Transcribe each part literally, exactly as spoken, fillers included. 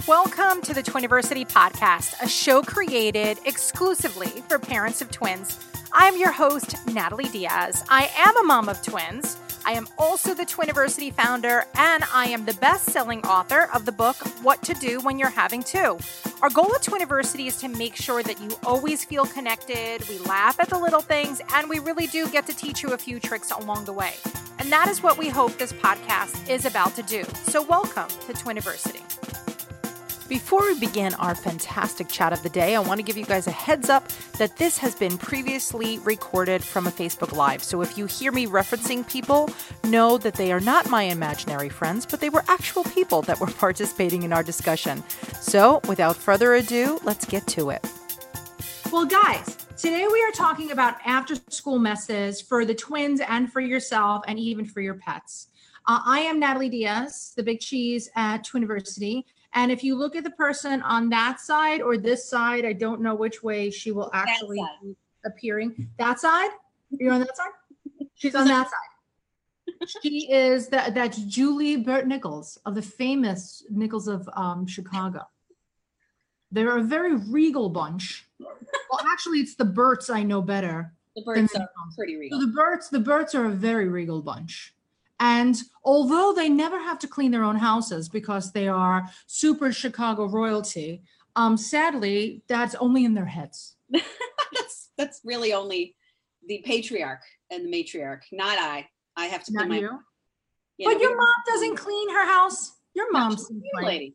Welcome to the Twiniversity Podcast, a show created exclusively for parents of twins. I'm your host, Natalie Diaz. I am a mom of twins. I am also the Twiniversity founder, and I am the best-selling author of the book, What to Do When You're Having Two. Our goal at Twiniversity is to make sure that you always feel connected, we laugh at the little things, and we really do get to teach you a few tricks along the way. And that is what we hope this podcast is about to do. So welcome to Twiniversity. Before we begin our fantastic chat of the day, I want to give you guys a heads up that this has been previously recorded from a Facebook Live. So if you hear me referencing people, know that they are not my imaginary friends, but they were actual people that were participating in our discussion. So without further ado, let's get to it. Well, guys, today we are talking about after-school messes for the twins and for yourself and even for your pets. Uh, I am Natalie Diaz, the big cheese at Twiniversity. And if you look at the person on that side or this side, I don't know which way she will actually be appearing. That side? You're on that side? She's on that side. She is, that that's Julie Burt Nichols of the famous Nichols of um, Chicago. They're a very regal bunch. Well, actually, it's the Burts I know better. The Burts are pretty regal. So the Burts, the Burts are a very regal bunch. And although they never have to clean their own houses because they are super Chicago royalty, um, sadly, that's only in their heads. that's that's really only the patriarch and the matriarch, not I. I have to not clean my. You. You but know, your mom doesn't clean her house. Your mom's a cleaning lady.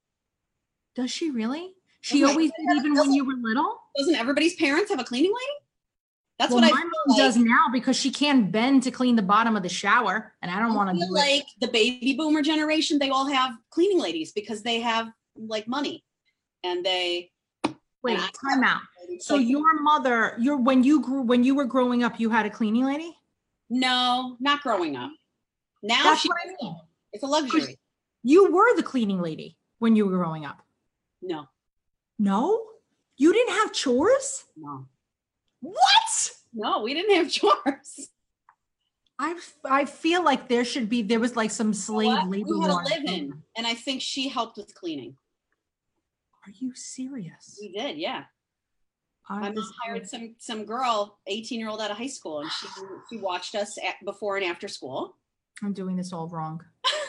Does she really? She doesn't always did, even when you were little. Doesn't everybody's parents have a cleaning lady? That's well, what I my feel mom like. does now because she can't bend to clean the bottom of the shower, and I don't want to feel do like it. The baby boomer generation, they all have cleaning ladies because they have like money, and they. Wait, and time out. So like, your mother, your when you grew when you were growing up, you had a cleaning lady? No, not growing up. Now That's she, what I mean. It's a luxury. You were the cleaning lady when you were growing up. No. No? You didn't have chores? No. What? No, we didn't have chores. I I feel like there should be, there was like some slave What? labor. We had a law. live-in, and I think she helped with cleaning. Are you serious? We did, yeah. I My mom was- hired some some girl, eighteen year old out of high school, and she she watched us at, before and after school. I'm doing this all wrong.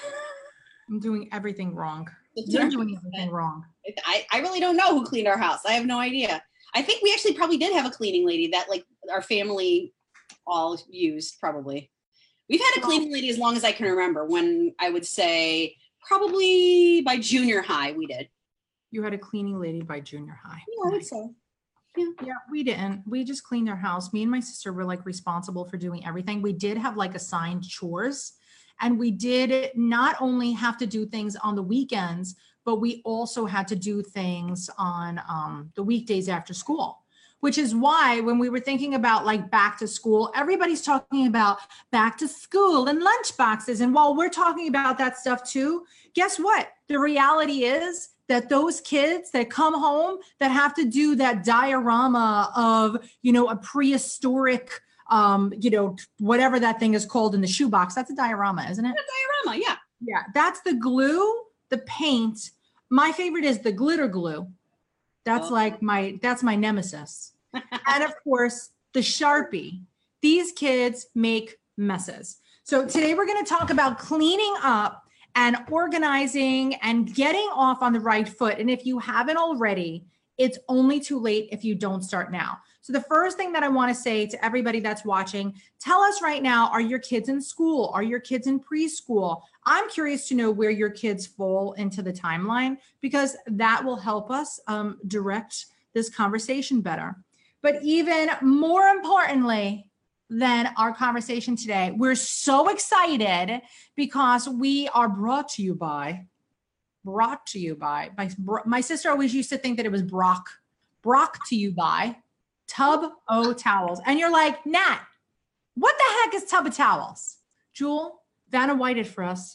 I'm doing everything wrong. You're doing everything wrong. I, I really don't know who cleaned our house. I have no idea. I think we actually probably did have a cleaning lady that like our family all used probably. We've had a cleaning lady as long as I can remember, when I would say probably by junior high we did. You had a cleaning lady by junior high. Yeah, I would say. Yeah. Yeah, we didn't. We just cleaned our house. Me and my sister were like responsible for doing everything. We did have like assigned chores, and we did not only have to do things on the weekends, but we also had to do things on um, the weekdays after school, which is why when we were thinking about like back to school, everybody's talking about back to school and lunch boxes. And while we're talking about that stuff too, guess what? The reality is that those kids that come home that have to do that diorama of, you know, a prehistoric, um, you know, whatever that thing is called in the shoebox, that's a diorama, isn't it? A diorama, yeah. Yeah, that's the glue, the paint. My favorite is the glitter glue. That's Oh. like my, that's my nemesis. And of course, the Sharpie. These kids make messes. So today we're going to talk about cleaning up and organizing and getting off on the right foot. And if you haven't already, it's only too late if you don't start now. So the first thing that I want to say to everybody that's watching, tell us right now, are your kids in school? Are your kids in preschool? I'm curious to know where your kids fall into the timeline, because that will help us um, direct this conversation better. But even more importantly than our conversation today, we're so excited because we are brought to you by, brought to you by, my, my sister always used to think that it was Brock, Brock to you by Tub O Towels. And you're like, Nat, what the heck is Tub O Towels? Jewel, Vanna White it for us.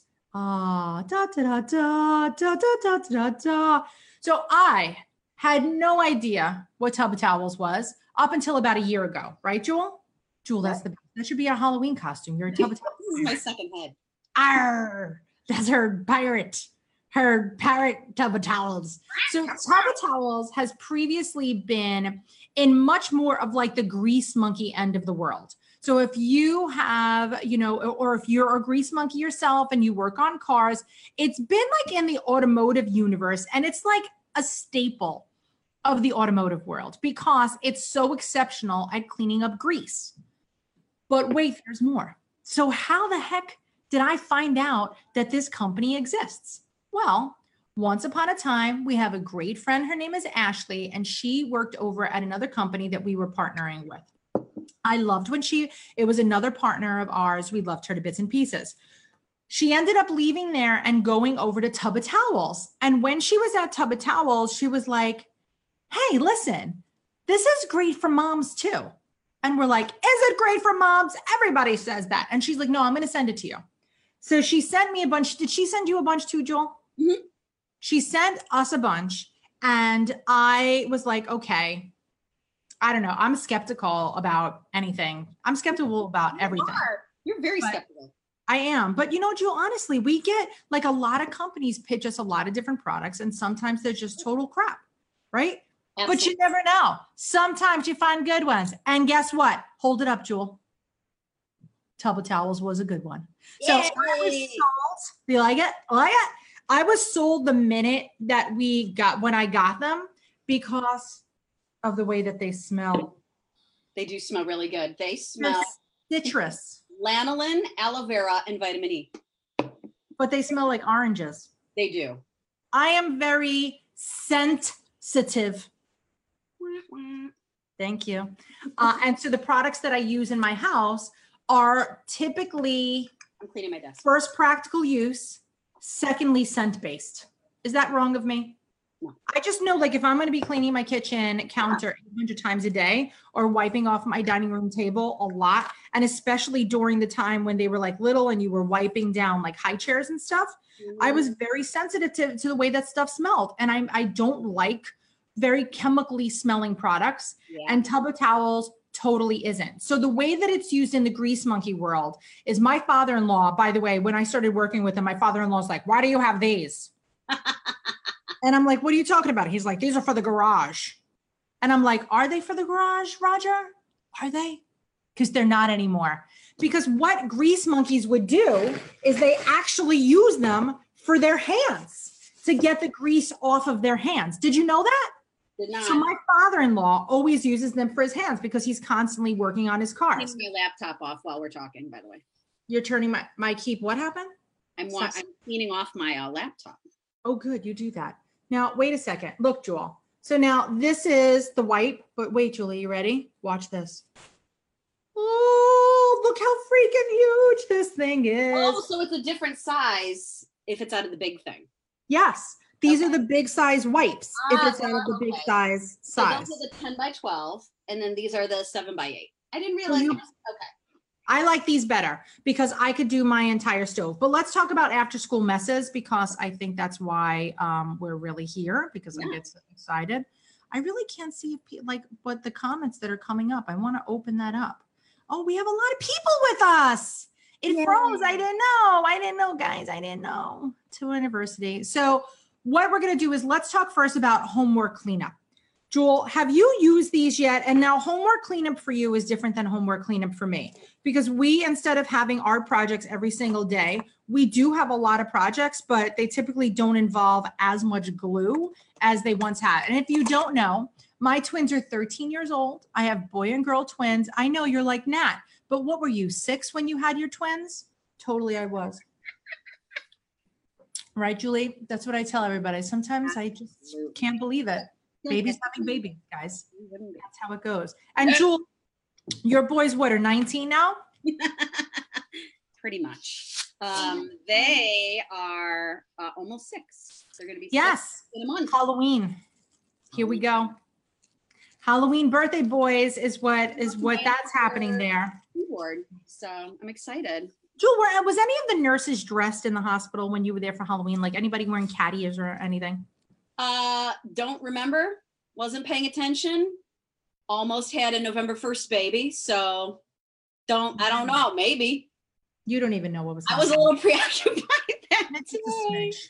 Ah, da, da, da, da, da, da, da, da, da. So I had no idea what Tub O Towels was up until about a year ago, right, Jewel? Jewel, that's the that should be our Halloween costume. You're a Tub O Towels. This is my second head. Arr, that's her pirate, her parrot tub of towels. So tub of towels has previously been in much more of like the grease monkey end of the world. So if you have, you know, or if you're a grease monkey yourself and you work on cars, it's been like in the automotive universe, and it's like a staple of the automotive world because it's so exceptional at cleaning up grease. But wait, there's more. So how the heck did I find out that this company exists? Well, once upon a time, we have a great friend. Her name is Ashley, and she worked over at another company that we were partnering with. I loved when she, it was another partner of ours. We loved her to bits and pieces. She ended up leaving there and going over to Tub of Towels. And when she was at Tub of Towels, she was like, hey, listen, this is great for moms too. And we're like, is it great for moms? Everybody says that. And she's like, no, I'm going to send it to you. So she sent me a bunch. Did she send you a bunch too, Jewel? Mm-hmm. She sent us a bunch. And I was like, okay, I don't know. I'm skeptical about anything. I'm skeptical about everything. You are. You're very but skeptical. I am. But you know, Jewel, honestly, we get like a lot of companies pitch us a lot of different products, and sometimes they're just total crap, right? Absolutely. But you never know. Sometimes you find good ones. And guess what? Hold it up, Jewel. Tub of Towels was a good one. So Yay. I was sold. Do you like it? Like it? I was sold the minute that we got, when I got them, because of the way that they smell. They do smell really good. They smell citrus, lanolin, aloe vera, and vitamin E. But they smell like oranges. They do. I am very sensitive. Thank you. Uh, and so the products that I use in my house are typically I'm cleaning my desk. First, practical use. Secondly, scent based. Is that wrong of me? No. I just know, like, if I'm going to be cleaning my kitchen counter eight hundred times a day or wiping off my dining room table a lot, and especially during the time when they were like little and you were wiping down like high chairs and stuff, mm-hmm. I was very sensitive to, to the way that stuff smelled. And I, I don't like very chemically smelling products, yeah. and Tub of Towels totally isn't. So the way that it's used in the grease monkey world is my father-in-law, by the way, when I started working with him, my father-in-law was like, why do you have these? And I'm like, what are you talking about? He's like, these are for the garage. And I'm like, are they for the garage, Roger? Are they? Because they're not anymore. Because what grease monkeys would do is they actually use them for their hands to get the grease off of their hands. Did you know that? Did not. So my father-in-law always uses them for his hands because he's constantly working on his cars. I'm turning my laptop off while we're talking, by the way. You're turning my, my keep. What happened? I'm, wa- I'm cleaning off my uh, laptop. Oh, good. You do that. Now, wait a second. Look, Jewel. So now this is the wipe, but wait, Julie, you ready? Watch this. Oh, look how freaking huge this thing is. Oh, so it's a different size if it's out of the big thing. Yes. These okay. are the big size wipes ah, if it's out of the okay. big size size. So those are the ten by twelve, and then these are the seven by eight. I didn't realize. So you, okay. I like these better because I could do my entire stove. But let's talk about after school messes because I think that's why um, we're really here because yeah. I get so excited. I really can't see if, like what the comments that are coming up. I want to open that up. Oh, we have a lot of people with us. It Yay. froze. I didn't know. I didn't know, guys. I didn't know. To university. So what we're going to do is let's talk first about homework cleanup. Jewel, have you used these yet? And now homework cleanup for you is different than homework cleanup for me because we, instead of having art projects every single day, we do have a lot of projects, but they typically don't involve as much glue as they once had. And if you don't know, my twins are thirteen years old. I have boy and girl twins. I know you're like, Nat, but what were you, six when you had your twins? Totally, I was. Right, Julie? That's what I tell everybody. Sometimes I just can't believe it. Babies having babies, guys. That's how it goes. And Jewel, your boys, what, are nineteen now? Pretty much. Um, they are uh, almost six. They're going to be yes. six in a month. Halloween. Here we go. Halloween birthday boys is what is what that's happening there. Keyboard. So I'm excited. Jewel, were, was any of the nurses dressed in the hospital when you were there for Halloween? Like anybody wearing cat ears or anything? Uh, don't remember. Wasn't paying attention. Almost had a November first baby. So don't, I don't know. Maybe. You don't even know what was happening. I was a little preoccupied that day.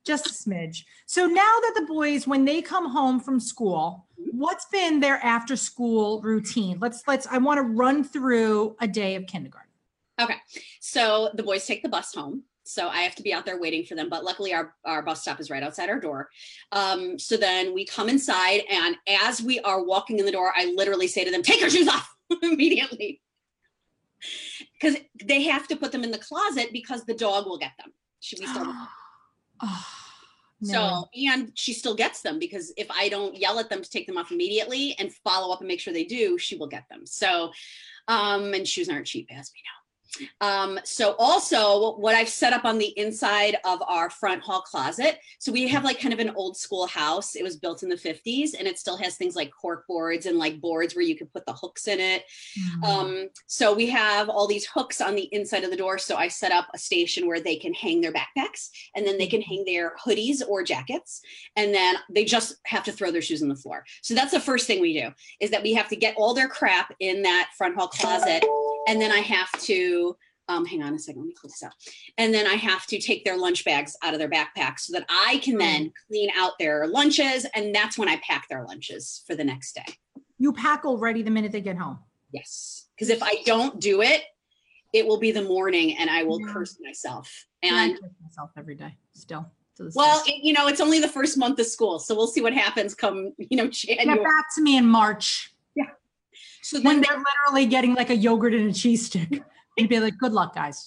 Just a smidge. So now that the boys, when they come home from school, what's been their after school routine? Let's, let's, I want to run through a day of kindergarten. Okay. So the boys take the bus home. So I have to be out there waiting for them. But luckily our, our bus stop is right outside our door. Um, so then we come inside, and as we are walking in the door, I literally say to them, take your shoes off immediately. Because they have to put them in the closet because the dog will get them. Should we still? Oh, no. So, and she still gets them, because if I don't yell at them to take them off immediately and follow up and make sure they do, she will get them. So, um, and shoes aren't cheap, as we know. Um, so also what I've set up on the inside of our front hall closet. So we have like kind of an old school house. It was built in the fifties, and it still has things like cork boards and like boards where you could put the hooks in it. Mm-hmm. Um, so we have all these hooks on the inside of the door. So I set up a station where they can hang their backpacks, and then they can hang their hoodies or jackets. And then they just have to throw their shoes on the floor. So that's the first thing we do, is that we have to get all their crap in that front hall closet. And then I have to, um, hang on a second, let me close this out. And then I have to take their lunch bags out of their backpacks so that I can then clean out their lunches. And that's when I pack their lunches for the next day. You pack already the minute they get home? Yes. Because if I don't do it, it will be the morning and I will yeah. curse myself. And I curse myself every day still. Well, it, you know, it's only the first month of school. So we'll see what happens come, you know, January. Get back to me in March. So then when they're literally getting like a yogurt and a cheese stick, you'd be like, good luck, guys.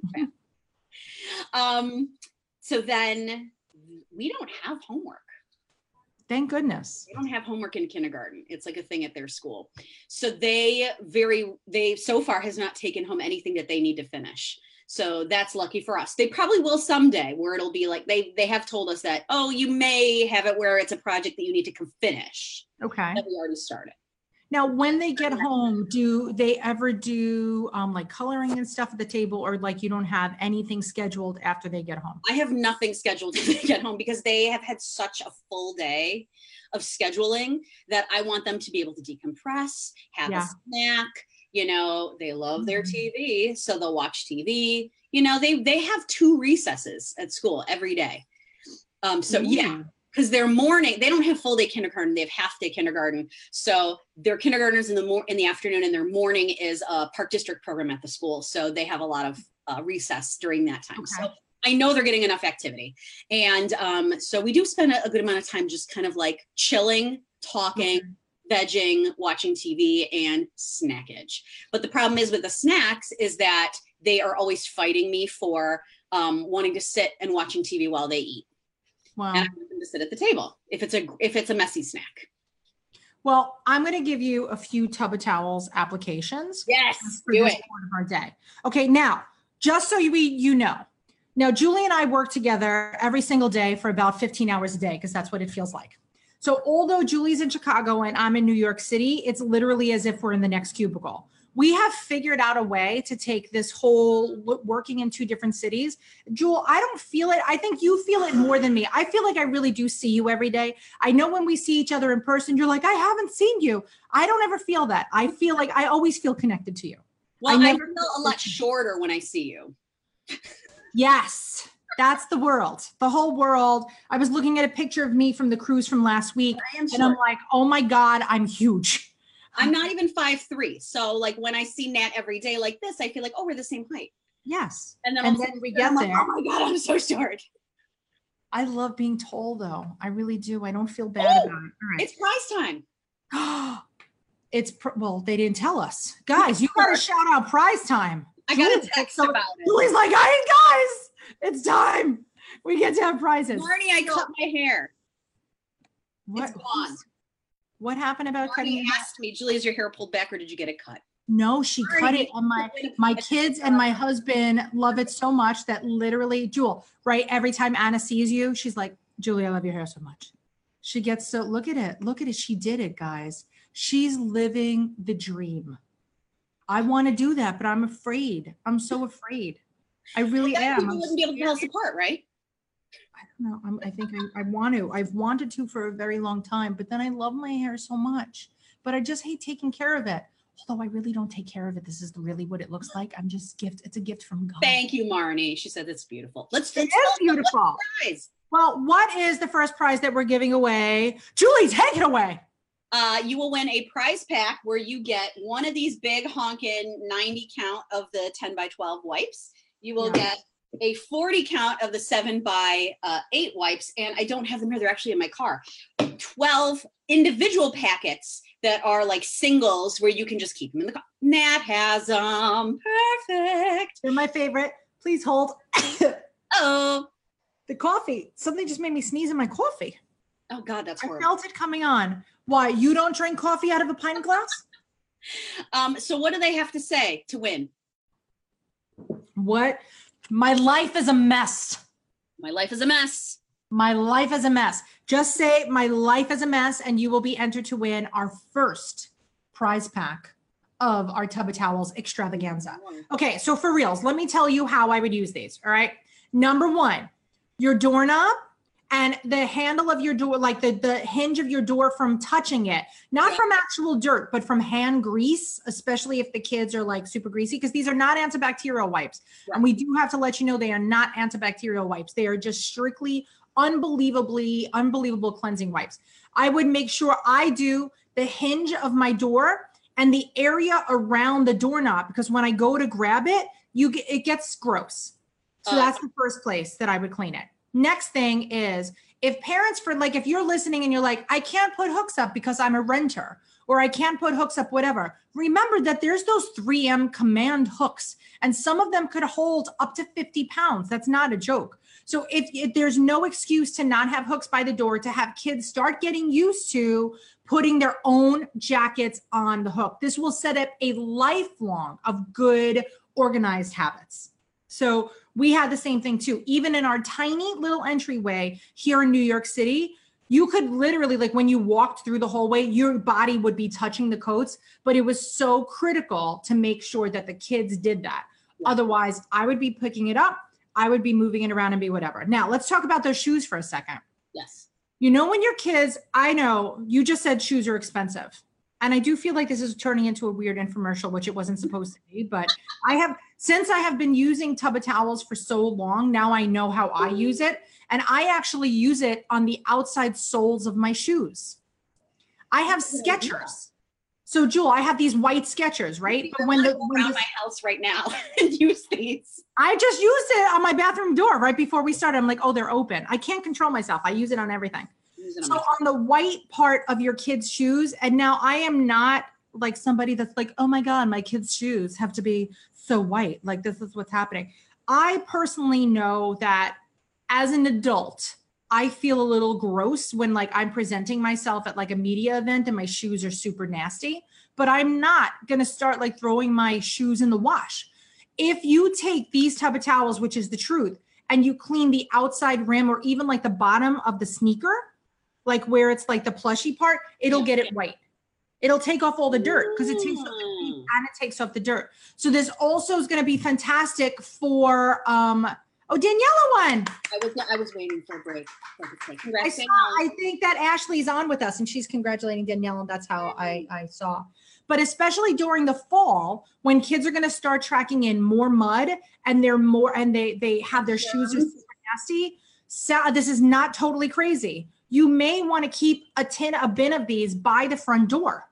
um, so then we don't have homework. Thank goodness. They don't have homework in kindergarten. It's like a thing at their school. So they very, they so far has not taken home anything that they need to finish. So that's lucky for us. They probably will someday, where it'll be like, they they have told us that, oh, you may have it where it's a project that you need to finish. Okay. That we already started. Now, when they get home, do they ever do um, like coloring and stuff at the table, or like you don't have anything scheduled after they get home? I have nothing scheduled when they get home, because they have had such a full day of scheduling that I want them to be able to decompress, have yeah. a snack. You know, they love their T V, so they'll watch T V. You know, they they have two recesses at school every day. Um, so, Ooh. yeah. Because their morning, they don't have full day kindergarten, they have half day kindergarten. So their kindergartners in the mor- in the afternoon, and their morning is a park district program at the school. So they have a lot of uh, recess during that time. Okay. So I know they're getting enough activity. And um, so we do spend a, a good amount of time just kind of like chilling, talking, okay. vegging, watching T V, and snackage. But the problem is with the snacks is that they are always fighting me for um, wanting to sit and watching T V while they eat. Wow. And I want them to sit at the table if it's a if it's a messy snack. Well, I'm going to give you a few Tub of Towels applications. Yes, for do this it. part of our day. Okay, now, just so you you know, now Julie and I work together every single day for about fifteen hours a day, because that's what it feels like. So although Julie's in Chicago and I'm in New York City, it's literally as if we're in the next cubicle. We have figured out a way to take this whole working in two different cities. Jewel, I don't feel it. I think you feel it more than me. I feel like I really do see you every day. I know when we see each other in person, you're like, I haven't seen you. I don't ever feel that. I feel like I always feel connected to you. Well, I, I never feel a lot shorter when I see you. Yes, that's the world, the whole world. I was looking at a picture of me from the cruise from last week, and short. I'm like, oh my God, I'm huge. I'm not even five three. So like when I see Nat every day like this, I feel like, oh, we're the same height. Yes. And then, and then we get there. Like, oh my God, I'm so short. I love being tall though. I really do. I don't feel bad oh, about it. All right. It's prize time. It's, pr- well, they didn't tell us. Guys, you got to shout out prize time. I got a text so, about it. Julie's like, hey guys, it's time. We get to have prizes. Marty, I cut my hair. What? It's gone. What happened about Marty cutting it? asked me, Julie, is your hair pulled back or did you get it cut? No, she Marty, cut it. And my, my kids and my husband love it so much that literally, Jewel, right? Every time Anna sees you, she's like, Julie, I love your hair so much. She gets so, look at it. Look at it. She did it, guys. She's living the dream. I want to do that, but I'm afraid. I'm so afraid. I really well, am. You wouldn't be able to tell us apart, right? I don't know. I'm, I think I, I want to. I've wanted to for a very long time, but then I love my hair so much. But I just hate taking care of it. Although I really don't take care of it. This is really what it looks like. I'm just gift. It's a gift from God. Thank you, Marnie. She said it's beautiful. Let's. It is beautiful. Well, what is the first prize that we're giving away? Julie, take it away. Uh, you will win a prize pack where you get one of these big honkin' ninety count of the ten by twelve wipes. You will yeah. get a forty count of the seven by eight wipes. And I don't have them here. They're actually in my car. twelve individual packets that are like singles where you can just keep them in the car. Nat has them. Perfect. They're my favorite. Please hold. Oh. The coffee. Something just made me sneeze in my coffee. Oh God, that's horrible. I felt it coming on. Why? You don't drink coffee out of a pint glass? um, so what do they have to say to win? What? My life is a mess. My life is a mess. My life is a mess. Just say my life is a mess and you will be entered to win our first prize pack of our Tub of Towels extravaganza. Okay, so for reals, let me tell you how I would use these, all right? Number one, your doorknob and the handle of your door, like the, the hinge of your door from touching it, not from actual dirt, but from hand grease, especially if the kids are like super greasy, because these are not antibacterial wipes. Right. And we do have to let you know they are not antibacterial wipes. They are just strictly unbelievably, unbelievable cleansing wipes. I would make sure I do the hinge of my door and the area around the doorknob, because when I go to grab it, you get, it gets gross. So uh, that's the first place that I would clean it. Next thing is if parents for like, if you're listening and you're like, I can't put hooks up because I'm a renter, or I can't put hooks up, whatever. Remember that there's those three M command hooks and some of them could hold up to fifty pounds. That's not a joke. So if, if there's no excuse to not have hooks by the door, to have kids start getting used to putting their own jackets on the hook. This will set up a lifelong of good organized habits. So we had the same thing too. Even in our tiny little entryway here in New York City, you could literally, like when you walked through the hallway, your body would be touching the coats, but it was so critical to make sure that the kids did that. Yeah. Otherwise, I would be picking it up. I would be moving it around and be whatever. Now let's talk about those shoes for a second. Yes. You know, when your kids, I know you just said shoes are expensive. And I do feel like this is turning into a weird infomercial, which it wasn't supposed to be, but I have, since I have been using Tub of Towels for so long, now I know how I use it. And I actually use it on the outside soles of my shoes. I have Skechers. So Jewel, I have these white Skechers, right? But when the when around the, my house right now and use these. I just used it on my bathroom door right before we started. I'm like, oh, they're open. I can't control myself. I use it on everything. So on the white part of your kids' shoes, and now I am not like somebody that's like, oh my God, my kids' shoes have to be so white. Like this is what's happening. I personally know that as an adult, I feel a little gross when like I'm presenting myself at like a media event and my shoes are super nasty, but I'm not going to start like throwing my shoes in the wash. If you take these Tub of Towels, which is the truth, and you clean the outside rim or even like the bottom of the sneaker, like where it's like the plushy part, it'll get it white. It'll take off all the dirt because it takes off the heat and it takes off the dirt. So this also is going to be fantastic for, um, oh, Daniela won. I was, I was waiting for a break. I, saw, I think that Ashley's on with us and she's congratulating Danielle, and that's how I, I saw. But especially during the fall, when kids are going to start tracking in more mud and they're more, and they, they have their shoes are super nasty. So this is not totally crazy. You may want to keep a tin, a bin of these by the front door.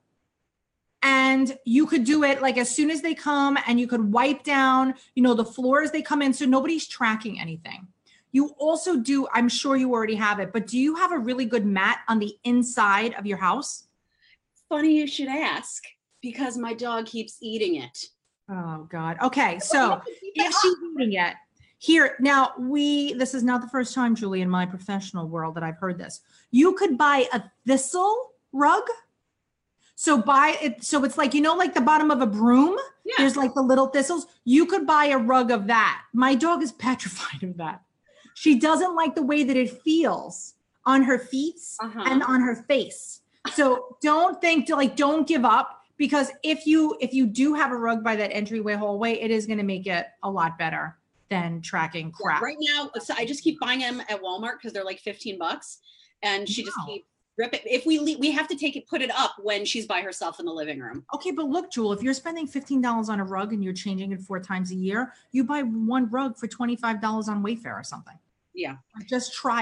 And you could do it like as soon as they come, and you could wipe down, you know, the floor as they come in. So nobody's tracking anything. You also do, I'm sure you already have it, but do you have a really good mat on the inside of your house? Funny you should ask, because my dog keeps eating it. Oh God. Okay. So if she's eating it, here, now we, this is not the first time, Julie, in my professional world that I've heard this. You could buy a thistle rug. So buy it. So it's like, you know, like the bottom of a broom, yeah. There's like the little thistles. You could buy a rug of that. My dog is petrified of that. She doesn't like the way that it feels on her feet uh-huh. and on her face. So don't think to like, don't give up, because if you, if you do have a rug by that entryway hallway, it is going to make it a lot better than tracking crap. Yeah, right now, so I just keep buying them at Walmart because they're like fifteen bucks, and she wow. just keeps rip it. If we leave, we have to take it, put it up when she's by herself in the living room. Okay, but look, Jewel, if you're spending fifteen dollars on a rug and you're changing it four times a year, you buy one rug for twenty-five dollars on Wayfair or something. Yeah. Just try it.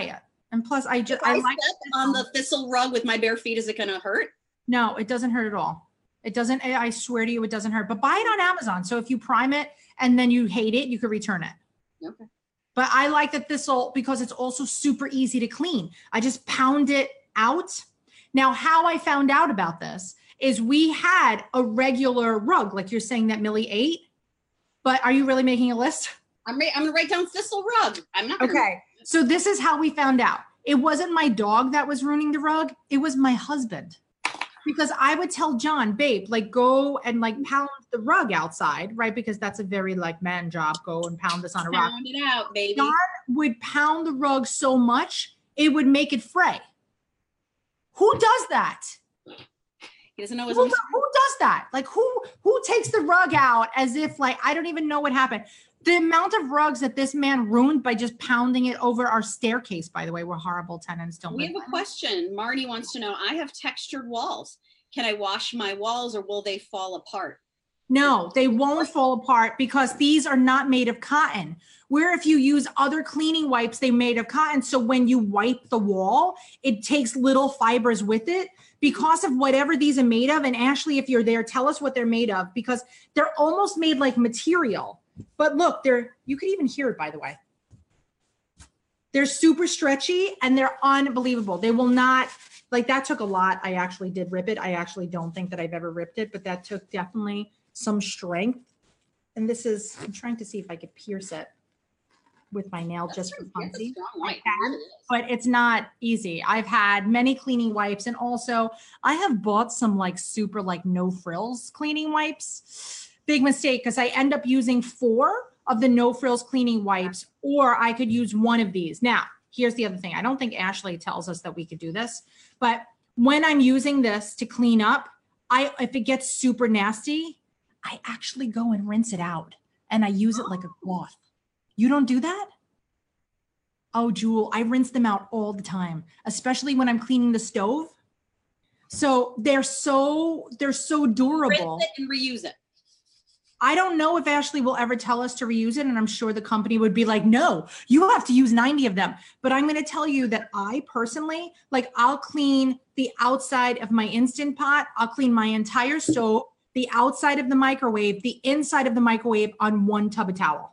And plus, I just, If I, I like step on the thistle rug with my bare feet, is it going to hurt? No, it doesn't hurt at all. It doesn't, I swear to you, it doesn't hurt, but buy it on Amazon. So if you prime it and then you hate it, you could return it. Okay. But I like the thistle because it's also super easy to clean. I just pound it out. Now, how I found out about this is we had a regular rug, like you're saying that Millie ate, but are you really making a list? I'm, I'm gonna write down thistle rug. I'm not gonna. Okay. So this is how we found out. It wasn't my dog that was ruining the rug. It was my husband. Because I would tell John, babe, like go and like pound the rug outside, right? Because that's a very like man job. Go and pound this on a rug. Pound it out, baby. John would pound the rug so much, it would make it fray. Who does that? He doesn't know his Who, own. who does that? Like who, who takes the rug out as if like, I don't even know what happened. The amount of rugs that this man ruined by just pounding it over our staircase, by the way, were horrible. Tenants don't We live have a question. Marty wants to know, I have textured walls. Can I wash my walls or will they fall apart? No, they won't fall apart because these are not made of cotton. Where if you use other cleaning wipes, they're made of cotton. So when you wipe the wall, it takes little fibers with it because of whatever these are made of. And Ashley, if you're there, tell us what they're made of because they're almost made like material. But look, they're, you could even hear it, by the way. They're super stretchy and they're unbelievable. They will not, like that took a lot. I actually did rip it. I actually don't think that I've ever ripped it, but that took definitely some strength. And this is, I'm trying to see if I could pierce it with my nail just for funsies. But it's not easy. I've had many cleaning wipes and also I have bought some like super like no frills cleaning wipes. Big mistake because I end up using four of the no frills cleaning wipes or I could use one of these. Now, here's the other thing. I don't think Ashley tells us that we could do this, but when I'm using this to clean up, I if it gets super nasty, I actually go and rinse it out and I use it like a cloth. You don't do that? Oh, Jewel, I rinse them out all the time, especially when I'm cleaning the stove. So they're so, they're so durable. Rinse it and reuse it. I don't know if Ashley will ever tell us to reuse it. And I'm sure the company would be like, no, you have to use ninety of them. But I'm going to tell you that I personally, like I'll clean the outside of my Instant Pot. I'll clean my entire stove, the outside of the microwave, the inside of the microwave on one tub of towel.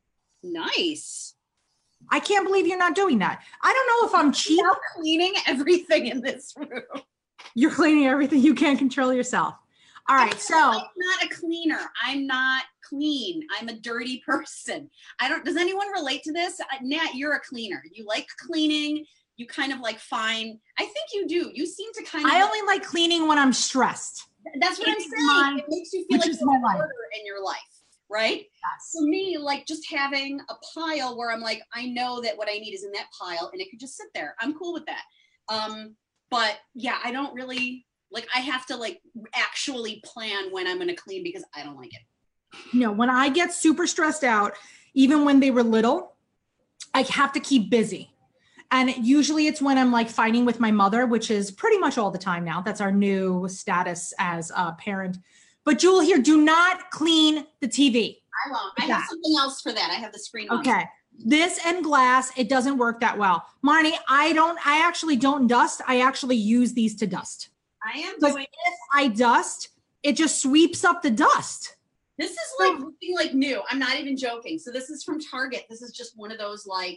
Nice. I can't believe you're not doing that. I don't know if I'm cheap. Now cleaning everything in this room. You're cleaning everything. You can't control yourself. All right, so I'm not a cleaner. I'm not clean. I'm a dirty person. I don't, does anyone relate to this? Uh, Nat, you're a cleaner. You like cleaning. You kind of like fine. I think you do. You seem to kind of. I only like cleaning when I'm stressed. That's what I'm It's saying. my- It makes you feel which like is you're my life. order in your life, right? Yes. For me, like just having a pile where I'm like, I know that what I need is in that pile and it could just sit there. I'm cool with that. Um, but yeah, I don't really. Like I have to like actually plan when I'm going to clean because I don't like it. No, when I get super stressed out, even when they were little, I have to keep busy. And usually it's when I'm like fighting with my mother, which is pretty much all the time now. That's our new status as a parent. But Jewel here, do not clean the T V. I won't. I have something else for that. I have the screen on. Okay. This and glass, it doesn't work that well. Marnie, I don't, I actually don't dust. I actually use these to dust. I am Because doing if I dust, it just sweeps up the dust. this is like looking like new. I'm not even joking. So this is from Target. This is just one of those like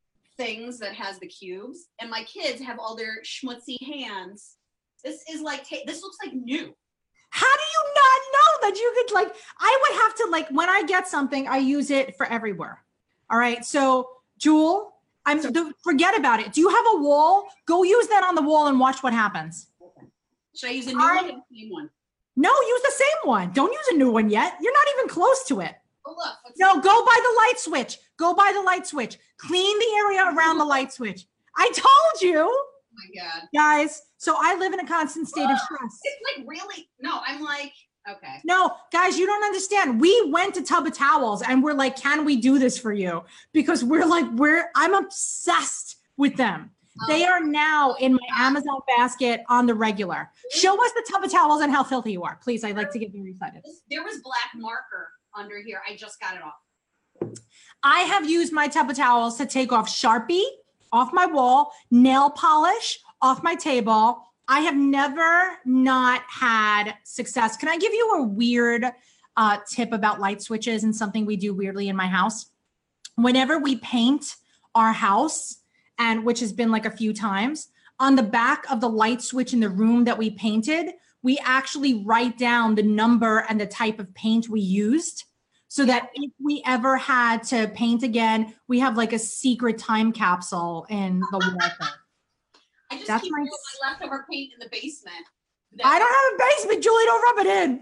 things that has the cubes. And my kids have all their schmutzy hands. This is like, hey, this looks like new. How do you not know that you could like, I would have to like, when I get something, I use it for everywhere. All right. So Jewel, I'm So- the, forget about it. Do you have a wall? Go use that on the wall and watch what happens. Should I use a new I- one or the same one? No, use the same one. Don't use a new one yet. You're not even close to it. Oh, look. Let's No, go by the light switch. Go by the light switch. Clean the area around the light switch. I told you, Oh my God. guys. So I live in a constant state of stress. It's like really, no, I'm like, okay. No, guys, you don't understand. We went to Tub of Towels and we're like, can we do this for you? Because we're like, we're, I'm obsessed with them. They are now in my Amazon basket on the regular. Show us the Tub of Towels and how filthy you are. Please, I'd like to get very excited. There was black marker under here. I just got it off. I have used my Tub of Towels to take off Sharpie off my wall, nail polish off my table. I have never not had success. Can I give you a weird uh, tip about light switches and something we do weirdly in my house? Whenever we paint our house, and which has been like a few times, on the back of the light switch in the room that we painted, we actually write down the number and the type of paint we used, so that if we ever had to paint again, we have like a secret time capsule in the wall thing. I just That's keep my- my leftover paint in the basement. I don't have a basement, Julie. Don't rub it in.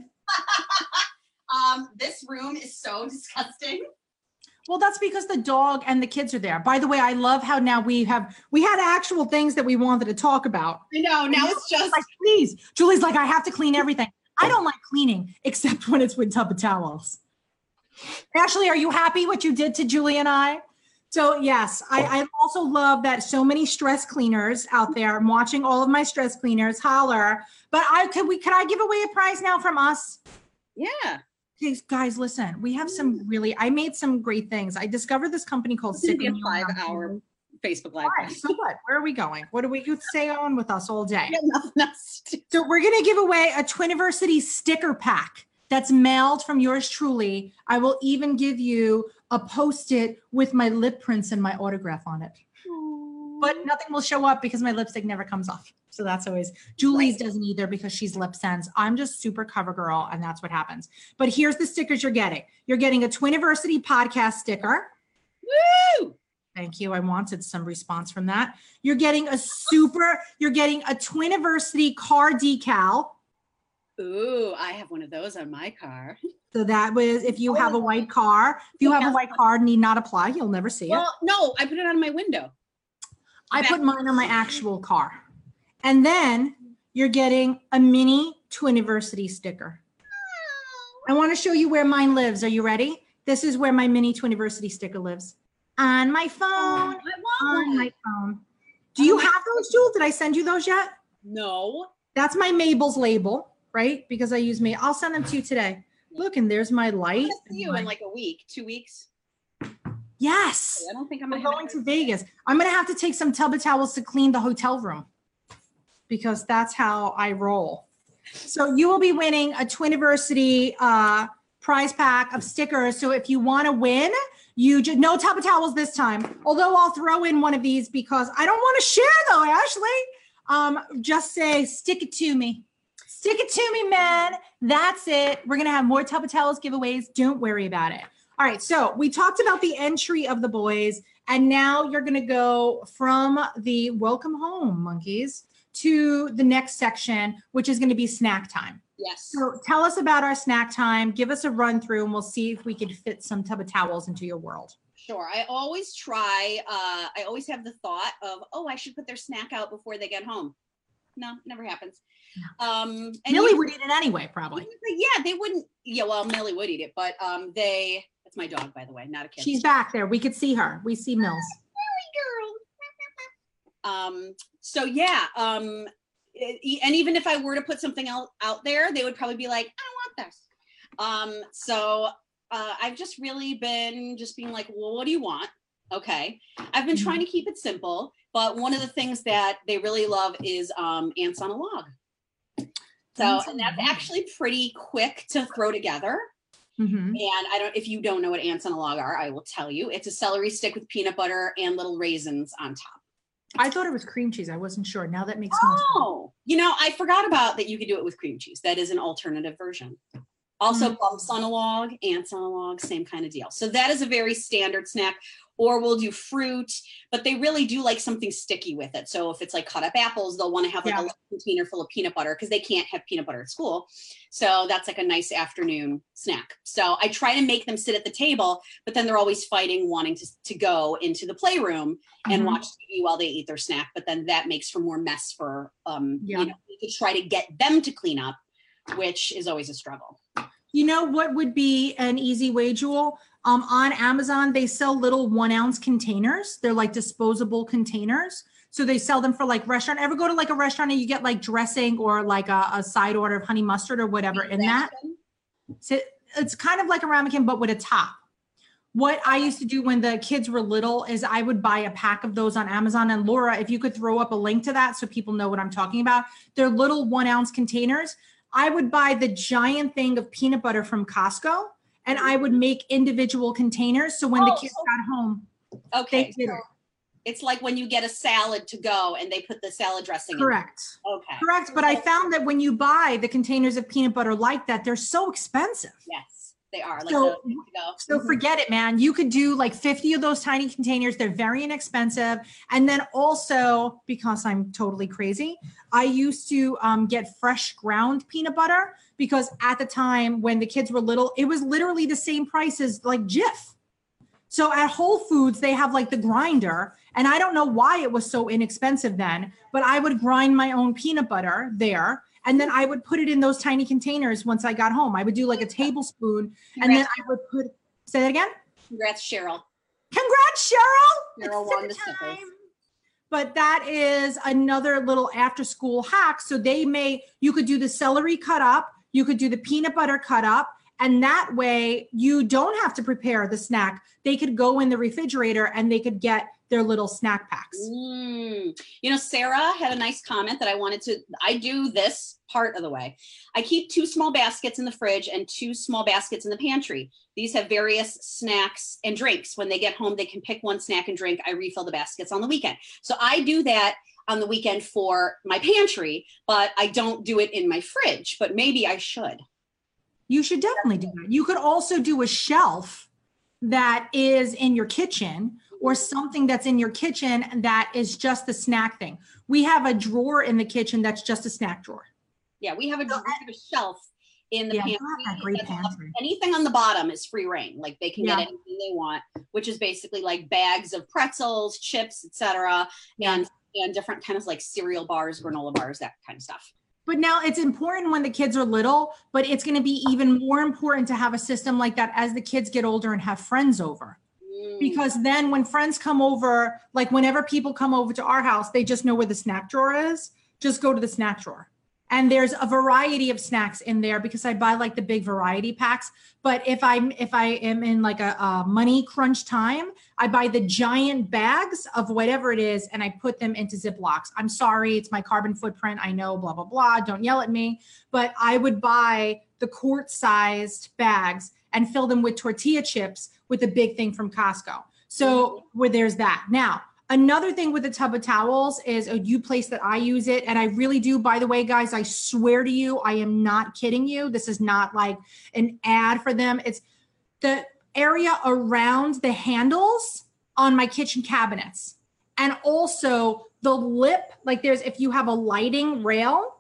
um, this room is so disgusting. Well, that's because the dog and the kids are there. By the way, I love how now we have, we had actual things that we wanted to talk about. I know, now it's just like, please. Julie's like, I have to clean everything. I don't like cleaning except when it's with tub of towels. Ashley, are you happy what you did to Julie and I? So yes, I, I also love that so many stress cleaners out there. I'm watching all of my stress cleaners holler, but I could we could I give away a prize now from us? yeah. Okay, guys, listen, we have some really, I made some great things. I discovered this company called It's gonna be a Sick five hour Facebook Live. All right, so what? Where are we going? What do we you stay on with us all day? I got nothing else to do. So we're going to give away a Twiniversity sticker pack that's mailed from yours truly. I will even give you a Post-it with my lip prints and my autograph on it. But nothing will show up because my lipstick never comes off. So that's always, Julie's Right. doesn't either because she's lip sense. I'm just super cover girl and that's what happens. But here's the stickers you're getting. You're getting a Twiniversity podcast sticker. Woo! Thank you. I wanted some response from that. You're getting a super, you're getting a Twiniversity car decal. Ooh, I have one of those on my car. So that was, if you have a white car, if you have a white car, need not apply. You'll never see it. Well, no, I put it on my window. I put mine on my actual car. And then you're getting a mini Twiniversity sticker. I want to show you where mine lives. Are you ready? This is where my mini Twiniversity sticker lives. On my phone. I want On one. my phone. Do you have those, Jules? Did I send you those yet? No. That's my Mabel's label, right? Because I use me. I'll send them to you today. Look, and there's my I'm light. gonna see you in like a week, two weeks. Yes. I don't think I'm I'm gonna going have to Vegas. I'm going to have to take some tub of towels to clean the hotel room because that's how I roll. So you will be winning a Twiniversity uh, prize pack of stickers. So if you want to win, you just no tub of towels this time. Although I'll throw in one of these because I don't want to share though, Ashley. Um, just say, stick it to me. Stick it to me, man. That's it. We're going to have more tub of towels giveaways. Don't worry about it. All right, so we talked about the entry of the boys, and now you're going to go from the welcome home monkeys to the next section, which is going to be snack time. Yes. So tell us about our snack time. Give us a run through, and we'll see if we can fit some tub of towels into your world. Sure. I always try, uh, I always have the thought of, oh, I should put their snack out before they get home. No, never happens. Um, and Millie you- would eat it anyway, probably. Yeah, they wouldn't. Yeah, well, Millie would eat it, but um, they. That's my dog, by the way, not a kid. She's back there. We could see her. We see Mills. girl. Um. So yeah. Um. e- And even if I were to put something else out there, they would probably be like, I don't want this. Um. So uh, I've just really been just being like, well, what do you want? Okay. I've been trying to keep it simple, but one of the things that they really love is um, ants on a log. So, Ants and on a that's log. actually pretty quick to throw together. Mhm. And I don't, if you don't know what ants on a log are, I will tell you. It's a celery stick with peanut butter and little raisins on top. I thought it was cream cheese. I wasn't sure. Now that makes more sense. Oh, you know, I forgot about that. You could do it with cream cheese. That is an alternative version. Also, Mhm. bumps on a log, ants on a log, same kind of deal. So that is a very standard snack. Or we'll do fruit, but they really do like something sticky with it. So if it's like cut up apples, they'll want to have like Yeah. a little container full of peanut butter because they can't have peanut butter at school. So that's like a nice afternoon snack. So I try to make them sit at the table, but then they're always fighting, wanting to, to go into the playroom and Mhm. watch T V while they eat their snack. But then that makes for more mess for, um, Yeah. you know, to try to get them to clean up, which is always a struggle. You know what would be an easy way, Jewel? Um, on Amazon, they sell little one ounce containers. They're like disposable containers. So they sell them for like restaurant. Ever go to like a restaurant and you get like dressing or like a, a side order of honey mustard or whatever in that? So it's kind of like a ramekin, but with a top. what I used to do when the kids were little is I would buy a pack of those on Amazon. And Laura, if you could throw up a link to that so people know what I'm talking about. They're little one ounce containers. I would buy the giant thing of peanut butter from Costco and I would make individual containers. So when Oh, the kids so- got home, Okay. they did so it. It's like when you get a salad to go and they put the salad dressing Correct. in. Okay. Correct. But I found that when you buy the containers of peanut butter like that, they're so expensive. Yes, they are. Like So- the, to go. So forget it, man. You could do like fifty of those tiny containers. They're very inexpensive. And then also, because I'm totally crazy, I used to um, get fresh ground peanut butter because at the time when the kids were little, it was literally the same price as like Jif. So at Whole Foods, they have like the grinder. And I don't know why it was so inexpensive then, but I would grind my own peanut butter there. And then I would put it in those tiny containers once I got home. I would do like a tablespoon and then I would put, say that again? Congrats, Cheryl. Congrats, Cheryl. Cheryl It's won the dinner Snickers. time. But that is another little after school hack. So they may, you could do the celery cut up, you could do the peanut butter cut up, and that way you don't have to prepare the snack. They could go in the refrigerator and they could get their little snack packs. Mm. You know, Sarah had a nice comment that I wanted to, I do this part of the way. I keep two small baskets in the fridge and two small baskets in the pantry. These have various snacks and drinks. When they get home, they can pick one snack and drink. I refill the baskets on the weekend. So I do that on the weekend for my pantry, but I don't do it in my fridge, but maybe I should. You should definitely do that. You could also do a shelf that is in your kitchen or something that's in your kitchen that is just the snack thing. We have a drawer in the kitchen that's just a snack drawer. Yeah, we have a, we have a shelf in the Yeah, pantry. you have a great that's up- pantry. Anything on the bottom is free reign. Like they can Yeah. get anything they want, which is basically like bags of pretzels, chips, et cetera, and and different kind of like cereal bars, granola bars, that kind of stuff. But now it's important when the kids are little, but it's going to be even more important to have a system like that as the kids get older and have friends over. Mm. Because then when friends come over, like whenever people come over to our house, they just know where the snack drawer is. Just go to the snack drawer. And there's a variety of snacks in there because I buy like the big variety packs. But if I'm if I am in like a, a money crunch time, I buy the giant bags of whatever it is and I put them into Ziplocs. I'm sorry, it's my carbon footprint. I know, blah, blah, blah. Don't yell at me. But I would buy the quart-sized bags and fill them with tortilla chips with the big thing from Costco. So where there's that. Now, another thing with the tub of towels is a new place that I use it. And I really do, by the way, guys, I swear to you, I am not kidding you. This is not like an ad for them. It's the area around the handles on my kitchen cabinets. And also the lip, like there's, if you have a lighting rail,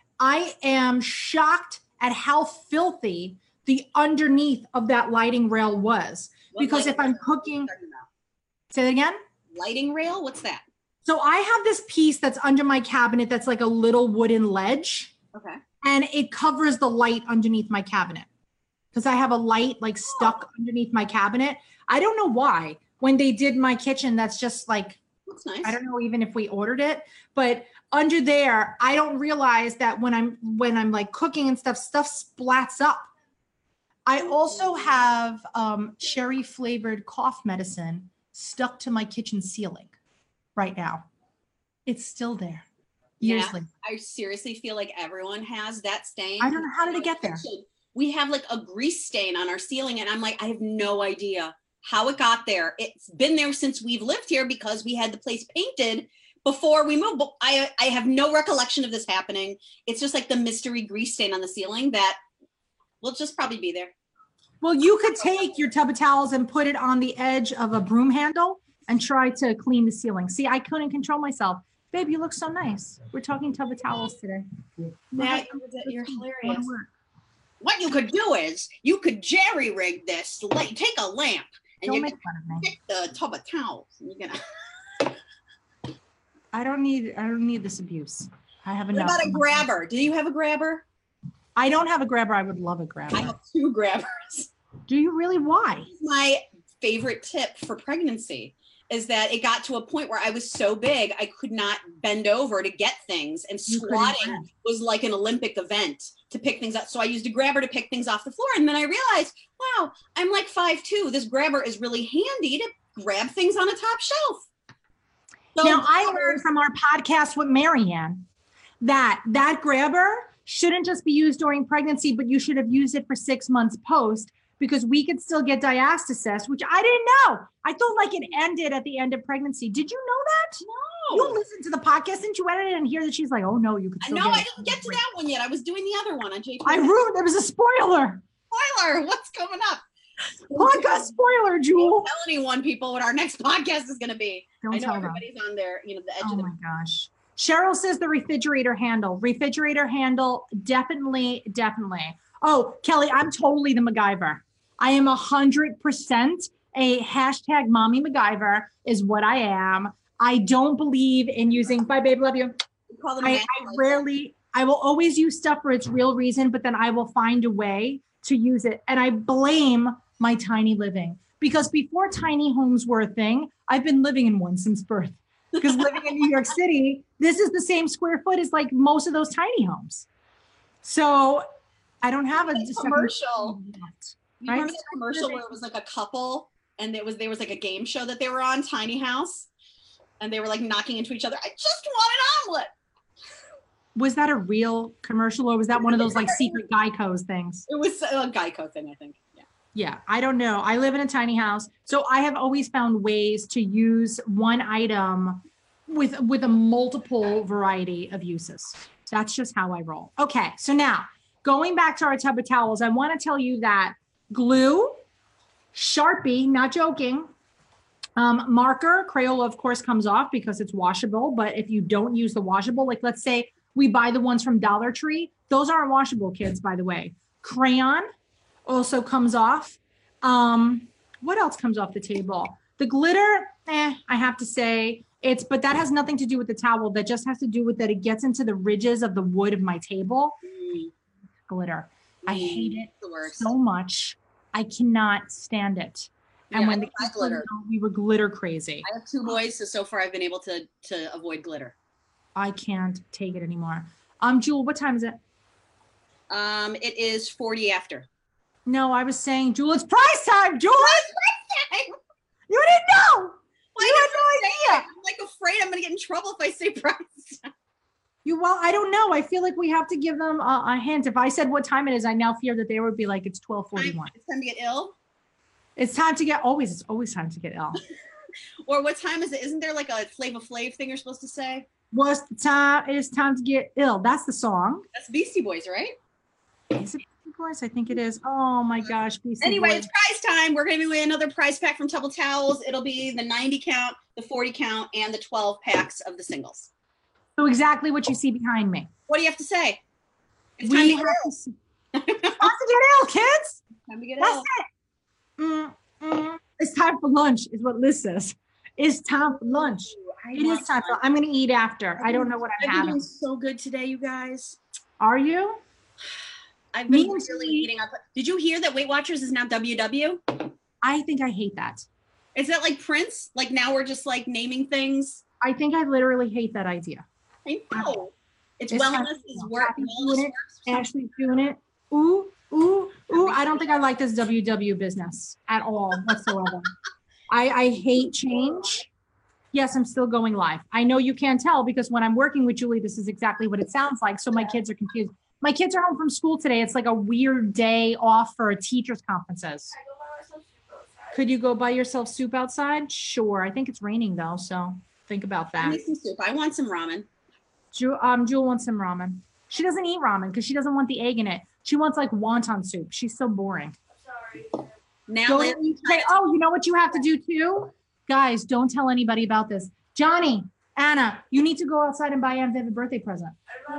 I am shocked at how filthy the underneath of that lighting rail was. What Because if lighting I'm rail are you cooking, talking about? say that again. Lighting rail, what's that? So I have this piece that's under my cabinet that's like a little wooden ledge Okay. and it covers the light underneath my cabinet because I have a light like stuck underneath my cabinet. I don't know why. When they did my kitchen, that's just like, That's nice. I don't know even if we ordered it, but under there, I don't realize that when I'm when I'm like cooking and stuff, stuff splats up. I also have um, cherry flavored cough medicine stuck to my kitchen ceiling right now. It's still there years Yeah. later. I seriously feel like everyone has that stain. I don't know, how did it get there? We have like a grease stain on our ceiling, and I'm like, I have no idea how it got there. It's been there since we've lived here because we had the place painted before we moved. But I, I have no recollection of this happening. It's just like the mystery grease stain on the ceiling that will just probably be there. Well, you could take your tub of towels and put it on the edge of a broom handle and try to clean the ceiling. See, I couldn't control myself. Babe, you look so nice. We're talking tub of towels today. Matt, you're hilarious. What you could do is you could jerry rig this. Like, take a lamp and Don't you make can fun of me. pick the tub of towels. And you're gonna. I don't need I don't need this abuse. I have What enough. about a grabber? Do you have a grabber? I don't have a grabber. I would love a grabber. I have two grabbers. Do you really? Why? My favorite tip for pregnancy. is that it got to a point where I was so big, I could not bend over to get things. And squatting was like an Olympic event to pick things up. So I used a grabber to pick things off the floor. And then I realized, wow, I'm like five two. This grabber is really handy to grab things on a top shelf. So now, I learned from our podcast with Marianne that that grabber shouldn't just be used during pregnancy, but you should have used it for six months post, because we could still get diastasis, which I didn't know. I thought like it ended at the end of pregnancy. Did you know that? No. You listened to the podcast and you edit it and hear that she's like, oh no, you could still No, get I it. didn't get to that one yet. I was doing the other one on J P. I ruined, there was a spoiler. Spoiler, what's coming up? Podcast spoiler, Jewel. Don't tell anyone, people, what our next podcast is going to be. Don't I know tell them. everybody's on there, you know, the edge Oh of the my gosh. Cheryl says the refrigerator handle. Refrigerator handle, definitely, definitely. Oh, Kelly, I'm totally the MacGyver. I am a hundred percent a hashtag mommy MacGyver is what I am. I don't believe in using, bye babe, love you. We call them I, I like rarely, I will always use stuff for its real reason, but then I will find a way to use it. And I blame my tiny living, because before tiny homes were a thing, I've been living in one since birth. Because living in New York City, this is the same square foot as like most of those tiny homes. So I don't have a commercial. You Right? remember the commercial where it was like a couple and it was there was like a game show that they were on, Tiny House, and they were like knocking into each other. I just want an omelet. Was that a real commercial, or was that one of those like secret Geico's things? It was a Geico thing, I think. Yeah. Yeah, I don't know. I live in a tiny house, so I have always found ways to use one item with with a multiple variety of uses. That's just how I roll. Okay, so now going back to our tub of towels, I want to tell you that glue, Sharpie, not joking, um, marker, Crayola, of course, comes off because it's washable. But if you don't use the washable, like let's say we buy the ones from Dollar Tree, those aren't washable, kids, by the way. Crayon also comes off. Um, what else comes off the table? The glitter, eh, I have to say it's, but that has nothing to do with the towel. That just has to do with that it gets into the ridges of the wood of my table. Mm. Glitter. I hate it The worst. so much. I cannot stand it. And Yeah, when I the don't like kids were glitter. little, we were glitter crazy. I have two boys, so so far I've been able to to avoid glitter. I can't take it anymore. Um, Jewel, what time is it? Um, it is forty after. No, I was saying, Jewel, it's prize time, Jewel. I'm You didn't know. like, You had no idea. I'm like afraid I'm gonna get in trouble if I say price. You, well, I don't know. I feel like we have to give them a, a hint. If I said what time it is, I now fear that they would be like, it's twelve forty-one. It's time to get ill. It's time to get, always, it's always time to get ill. Or what time is it? Isn't there like a Flavor Flav thing you're supposed to say? What's the time? It is time to get ill. That's the song. That's Beastie Boys, right? Is it Beastie Boys? I think it is. Oh my gosh. Beastie Anyway, Boys. it's prize time. We're gonna give away another prize pack from Tubble Towels. It'll be the ninety count, the forty count, and the twelve packs of the singles. So exactly what you see behind me. What do you have to say? It's We time to have get to, ill. see- time to get ill, kids. Time to get That's ill. it. Mm, mm. It's time for lunch, is what Liz says. It's time for lunch. I It want is time for, lunch. I'm going to eat after. I don't know what I'm I've been doing having. so good today, you guys. Are you? I've Me been and really Sweet. eating up. Did you hear that Weight Watchers is now W W? I think I hate that. Is that like Prince? Like now we're just like naming things. I think I literally hate that idea. I know. It's It's time wellness to is go. work. Happy Wellness doing it. works. Ashley's doing it. Ooh, ooh, ooh. I don't think I like this W W business at all whatsoever. I, I hate change. Yes, I'm still going live. I know you can't tell because when I'm working with Julie, this is exactly what it sounds like. So my kids are confused. My kids are home from school today. It's like a weird day off for teachers' conferences. Could you go buy yourself soup outside? Sure. I think it's raining though, so think about I that. need some soup. I want some ramen. Jewel, um, Jewel wants some ramen. She doesn't eat ramen because she doesn't want the egg in it. She wants like wonton soup. She's so boring. Now, Don't Liz, eat- hey, oh, you know what you have to do too? Guys, don't tell anybody about this. Johnny, Anna, you need to go outside and buy Aunt Viv a birthday present.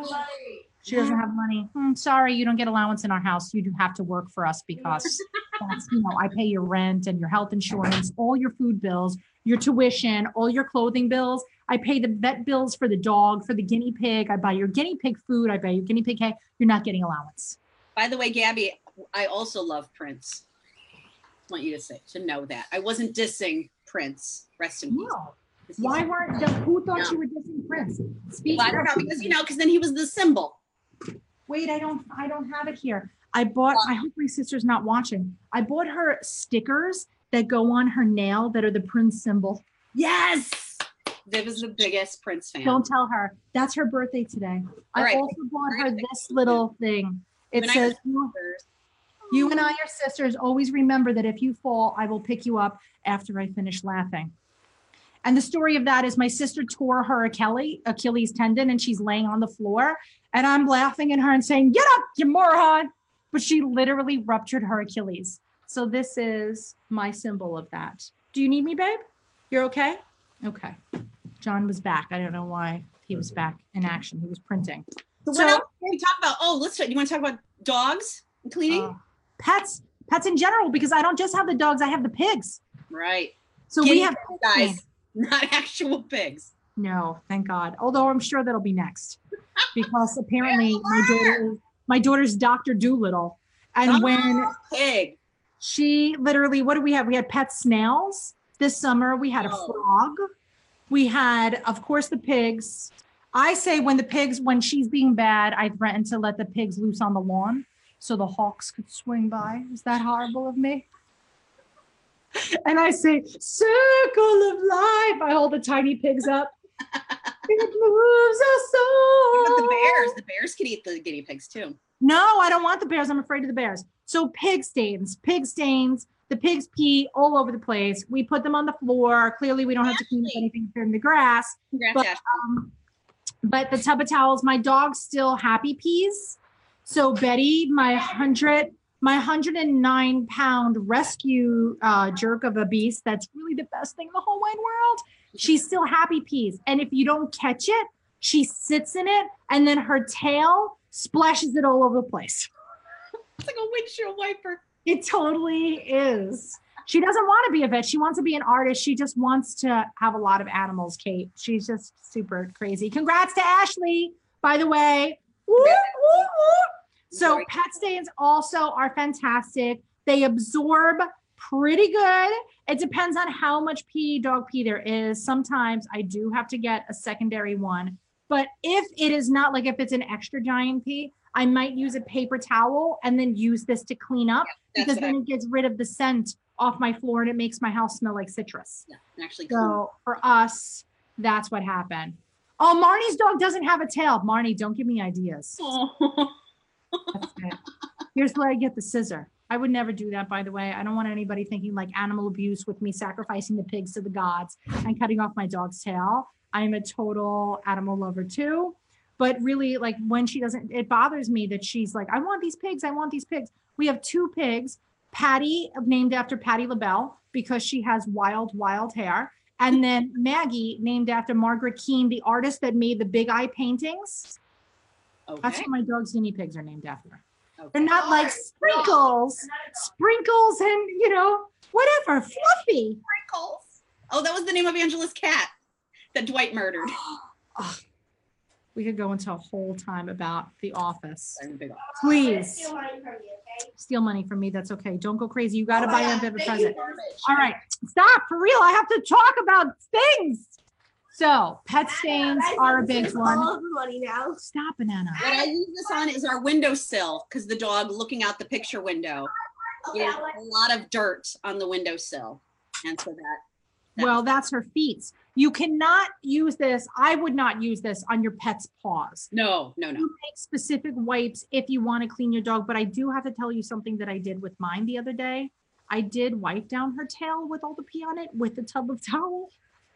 She doesn't have money. Hmm, sorry, you don't get allowance in our house. You do have to work for us because that's, you know, I pay your rent and your health insurance, all your food bills, your tuition, all your clothing bills. I pay the vet bills for the dog, for the guinea pig. I buy your guinea pig food. I buy your guinea pig hay. You're not getting allowance. by the way, Gabby, I also love Prince. want you to say to know that I wasn't dissing Prince. Rest in peace. No. Why weren't who thought No. you were dissing Prince? Speak. Well, I don't know because you know because then he was the symbol. Wait, I don't I don't have it here. I bought I hope my sister's not watching. I bought her stickers that go on her nail that are the Prince symbol. Yes, Viv is the biggest Prince fan. Don't tell her. That's her birthday today. I right. also bought her this little thing. It When I says, was- you and I are sisters. Always remember that if you fall, I will pick you up after I finish laughing. And the story of that is my sister tore her Achilles, Achilles tendon and she's laying on the floor. And I'm laughing at her and saying, get up, you moron. But she literally ruptured her Achilles. So this is my symbol of that. Do you need me, babe? You're okay? Okay. John was back. I don't know why he was back in action. He was printing. So, So- what else can we talk about? Oh, let's. You want to talk about dogs and cleaning? Uh, pets, pets in general, because I don't just have the dogs, I have the pigs. right. So Guinea we have pigs, guys, not actual pigs. No, thank God. Although I'm sure that'll be next, because apparently my daughter, my daughter's Doctor Doolittle, and Oh, when pig. she literally, what do we have? We had pet snails this summer. We had a Oh. frog. We had, of course, the pigs. I say when the pigs, when she's being bad, I threaten to let the pigs loose on the lawn so the hawks could swing by. Is that horrible of me? And I say, circle of life. I hold the tiny pigs up. It moves us all. But the bears, the bears could eat the guinea pigs too. No, I don't want the bears. I'm afraid of the bears. So pig stains, pig stains, the pigs pee all over the place. We put them on the floor. Clearly, we don't have to clean up Ashley. anything from the grass. Congrats, But, Ash. um, but the tub of towels, my dog still happy pees. So Betty, my hundred, my hundred and nine pound rescue uh, jerk of a beast, that's really the best thing in the whole wide world. She's still happy peas. And if you don't catch it, she sits in it and then her tail splashes it all over the place. It's like a windshield wiper. It totally is. She doesn't want to be a vet. She wants to be an artist. She just wants to have a lot of animals, Kate. She's just super crazy. Congrats to Ashley, by the way. Woo, woo, woo. So Very pet stains also are fantastic. They absorb pretty good. It depends on how much pee, dog pee there is. Sometimes I do have to get a secondary one. But if it is not, like if it's an extra giant pee, I might use a paper towel and then use this to clean up That's because what then I- it gets rid of the scent off my floor and it makes my house smell like citrus. Yeah, and actually, So for us, that's what happened. Oh, Marnie's dog doesn't have a tail. Marnie, don't give me ideas. oh. That's it. Here's where I get the scissor. I would never do that, by the way. I don't want anybody thinking like animal abuse with me sacrificing the pigs to the gods and cutting off my dog's tail. I'm a total animal lover too. But really, like when she doesn't, it bothers me that she's like, I want these pigs. I want these pigs. We have two pigs. Patty, named after Patty LaBelle, because she has wild, wild hair. And then Maggie, named after Margaret Keane, the artist that made the big eye paintings. That's Okay. what my dog's guinea pigs are named after. Okay. They're not like sprinkles, sprinkles and, you know, whatever, fluffy. Sprinkles. Oh, that was the name of Angela's cat that Dwight murdered. We could go into a whole time about The Office. Sorry, big off. Please Steal money from you, okay? steal money from me. That's okay. Don't go crazy. You got to buy Oh, a yeah. vivid Thank you. present. All right. Stop. For real. I have to talk about things. So pet stains are a big one. All of the money now. Stop, Banana. What I use this on is our windowsill because the dog looking out the picture window. Okay, There's I want- a lot of dirt on the windowsill. And so that. that- Well, that's her feet. You cannot use this. I would not use this on your pet's paws. No, no, no. You make specific wipes if you want to clean your dog, but I do have to tell you something that I did with mine the other day. I did wipe down her tail with all the pee on it with the tub of towel.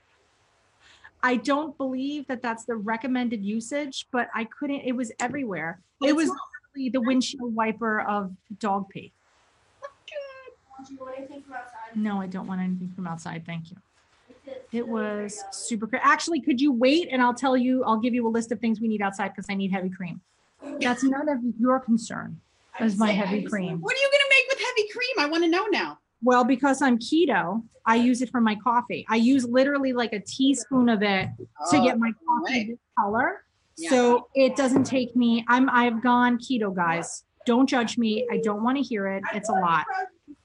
I don't believe that that's the recommended usage, but I couldn't, it was everywhere. But It it's was not. literally the windshield wiper of dog pee. Do you want anything from outside? No, I don't want anything from outside. Thank you. It's- It was super great. Actually, could you wait and I'll tell you, I'll give you a list of things we need outside because I need heavy cream. That's none of your concern. Is my heavy cream. What are you going to make with heavy cream? I want to know now. Well, because I'm keto, I use it for my coffee. I use literally like a teaspoon of it to Oh, get my right. coffee this color. Yeah. So it doesn't take me, I'm, I've gone keto, guys. Don't judge me. I don't want to hear it. It's a lot.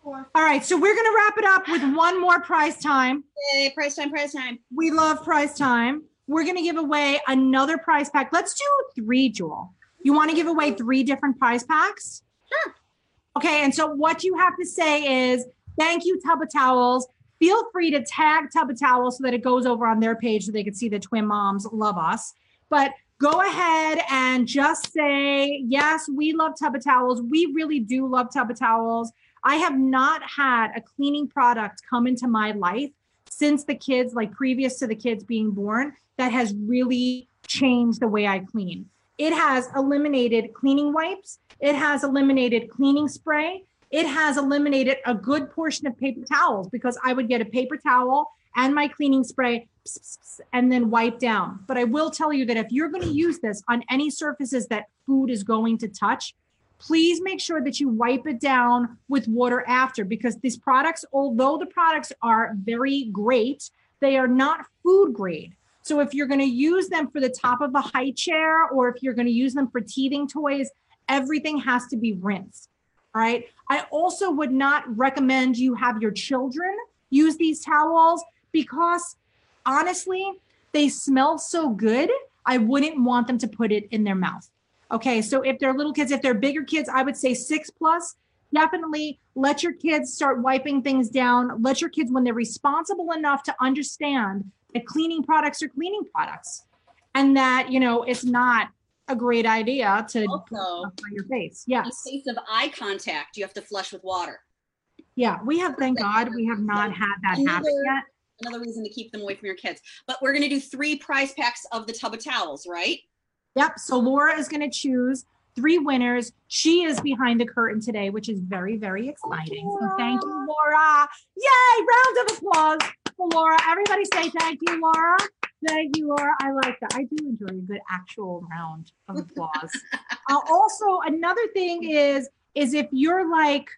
Four. All right, so we're going to wrap it up with one more prize time. Yay, prize time, prize time. We love prize time. We're going to give away another prize pack. Let's do three, Jewel. You want to give away three different prize packs? Sure. Okay, and so what you have to say is, thank you, Tub of Towels. Feel free to tag Tub of Towels so that it goes over on their page so they can see the twin moms love us. But go ahead and just say, yes, we love Tub of Towels. We really do love Tub of Towels. I have not had a cleaning product come into my life since the kids, like previous to the kids being born, that has really changed the way I clean. It has eliminated cleaning wipes. It has eliminated cleaning spray. It has eliminated a good portion of paper towels because I would get a paper towel and my cleaning spray pss, pss, pss, and then wipe down. But I will tell you that if you're going to use this on any surfaces that food is going to touch, please make sure that you wipe it down with water after, because these products, although the products are very great, they are not food grade. So if you're going to use them for the top of a high chair, or if you're going to use them for teething toys, everything has to be rinsed. All right. I also would not recommend you have your children use these towels because honestly, they smell so good. I wouldn't want them to put it in their mouth. Okay. So if they're little kids, if they're bigger kids, I would say six plus, definitely let your kids start wiping things down. Let your kids, when they're responsible enough to understand that cleaning products are cleaning products and that, you know, it's not a great idea to Also, put on your face. In Yes. case of eye contact, you have to flush with water. Yeah. We have, thank God, we have not had that happen Another- yet. Another reason to keep them away from your kids. But we're going to do three prize packs of the Tub of Towels, right? Yep. So Laura is going to choose three winners. She is behind the curtain today, which is very, very exciting. So thank you, Laura. Yay. Round of applause for Laura. Everybody say thank you, Laura. Thank you, Laura. I like that. I do enjoy a good actual round of applause. uh, also, another thing is, is if you're like,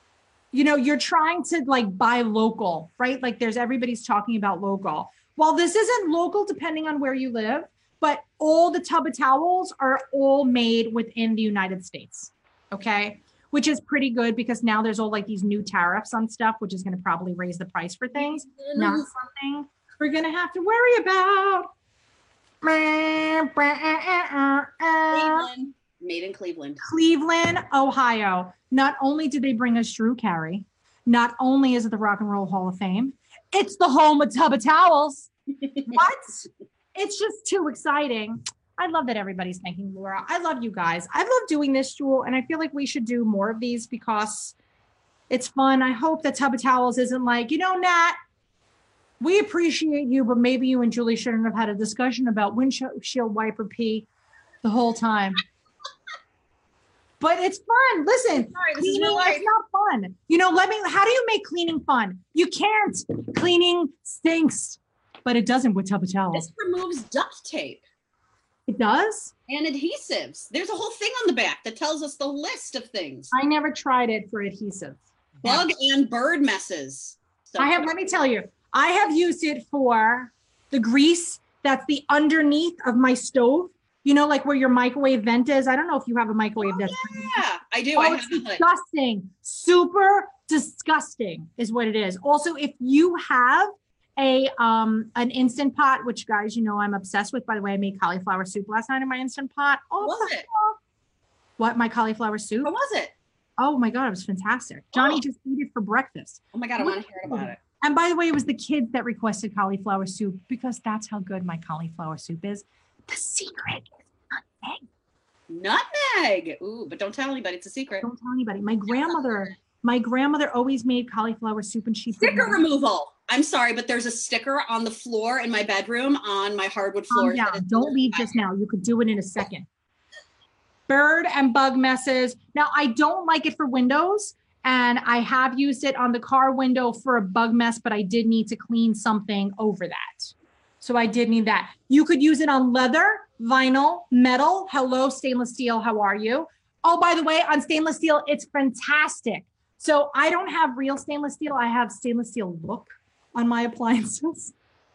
you know, you're trying to like buy local, right? Like there's everybody's talking about local. Well, this isn't local depending on where you live, but all the Tub of Towels are all made within the United States. Okay. Which is pretty good because now there's all like these new tariffs on stuff, which is going to probably raise the price for things. Not something we're going to have to worry about. Cleveland. Made in Cleveland. Cleveland, Ohio. Not only did they bring us Drew Carey, not only is it the Rock and Roll Hall of Fame, it's the home of Tub of Towels. What? It's just too exciting. I love that everybody's thanking Laura. I love you guys. I love doing this, Jewel, and I feel like we should do more of these because it's fun. I hope that Tub of Towels isn't like, you know, Nat, we appreciate you, but maybe you and Julie shouldn't have had a discussion about windshield wiper pee the whole time. But it's fun. Listen, Sorry, this is cleaning real life. is not fun. You know, let me, how do you make cleaning fun? You can't. Cleaning stinks, but it doesn't with Tub of Towels. This removes duct tape It does? and adhesives. There's a whole thing on the back that tells us the list of things. I never tried it for adhesive. Bug and bird messes. So I have, let me tell you, I have used it for the grease that's the underneath of my stove. You know, like where your microwave vent is. I don't know if you have a microwave Oh, that's yeah, I do. Oh, I it's have a hood. disgusting. Super disgusting is what it is. Also, if you have a um an Instant Pot, which guys, you know I'm obsessed with. By the way, I made cauliflower soup last night in my Instant Pot. Oh, What was the it? hell? What, my cauliflower soup? What was it? Oh my God, it was fantastic. Johnny Oh. just ate it for breakfast. Oh my God, I want to hear about it. And by the way, it was the kids that requested cauliflower soup because that's how good my cauliflower soup is. The secret is nutmeg. Nutmeg. Ooh, but don't tell anybody. It's a secret. Don't tell anybody. My grandmother, my grandmother always made cauliflower soup and she put Sticker nutmeg- removal. I'm sorry, but there's a sticker on the floor in my bedroom on my hardwood Calm floors. down. that is- Don't leave just now. You could do it in a second. Bird and bug messes. Now, I don't like it for windows, and I have used it on the car window for a bug mess, but I did need to clean something over that. So I did need that. You could use it on leather, vinyl, metal. Hello, stainless steel. How are you? Oh, by the way, on stainless steel, it's fantastic. So I don't have real stainless steel. I have stainless steel look on my appliances.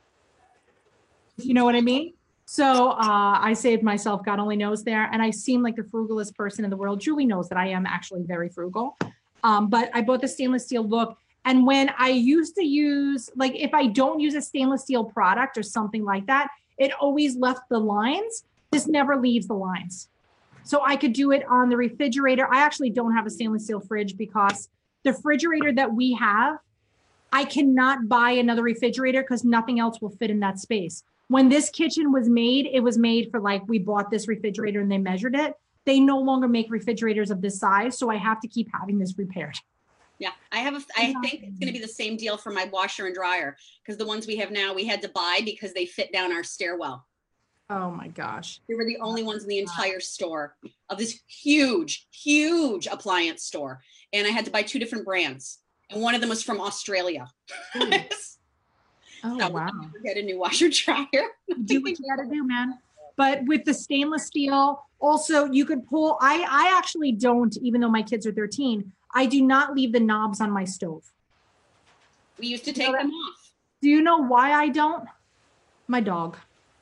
You know what I mean? So uh, I saved myself, God only knows there. And I seem like the frugalest person in the world. Julie knows that I am actually very frugal. Um, but I bought the stainless steel look. And when I used to use, like if I don't use a stainless steel product or something like that, it always left the lines. This never leaves the lines. So I could do it on the refrigerator. I actually don't have a stainless steel fridge because the refrigerator that we have, I cannot buy another refrigerator because nothing else will fit in that space. When this kitchen was made, it was made for like, we bought this refrigerator and they measured it. They no longer make refrigerators of this size. So I have to keep having this repaired. Yeah, I have a, I think it's going to be the same deal for my washer and dryer because the ones we have now we had to buy because they fit down our stairwell. Oh my gosh. They were the only ones in the entire store of this huge, huge appliance store. And I had to buy two different brands. And one of them was from Australia. Oh, So wow. Get a new washer dryer. Do what you gotta do, man. But with the stainless steel, also you could pull, I, I actually don't, even though my kids are thirteen, I do not leave the knobs on my stove. We used to take You know them off. Do you know why I don't? My dog.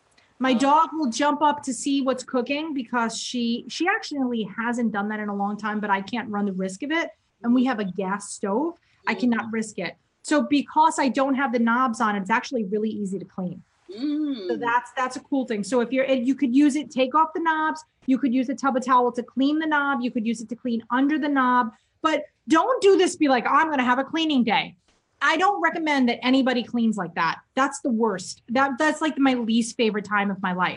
My Oh. dog will jump up to see what's cooking because she she actually hasn't done that in a long time, but I can't run the risk of it. And we have a gas stove. I cannot risk it. So because I don't have the knobs on, it's actually really easy to clean. Mm. So that's that's a cool thing. So if you're, you could use it, take off the knobs. You could use a tub of towel to clean the knob. You could use it to clean under the knob. But don't do this. Be like, oh, I'm going to have a cleaning day. I don't recommend that anybody cleans like that. That's the worst. That that's like my least favorite time of my life.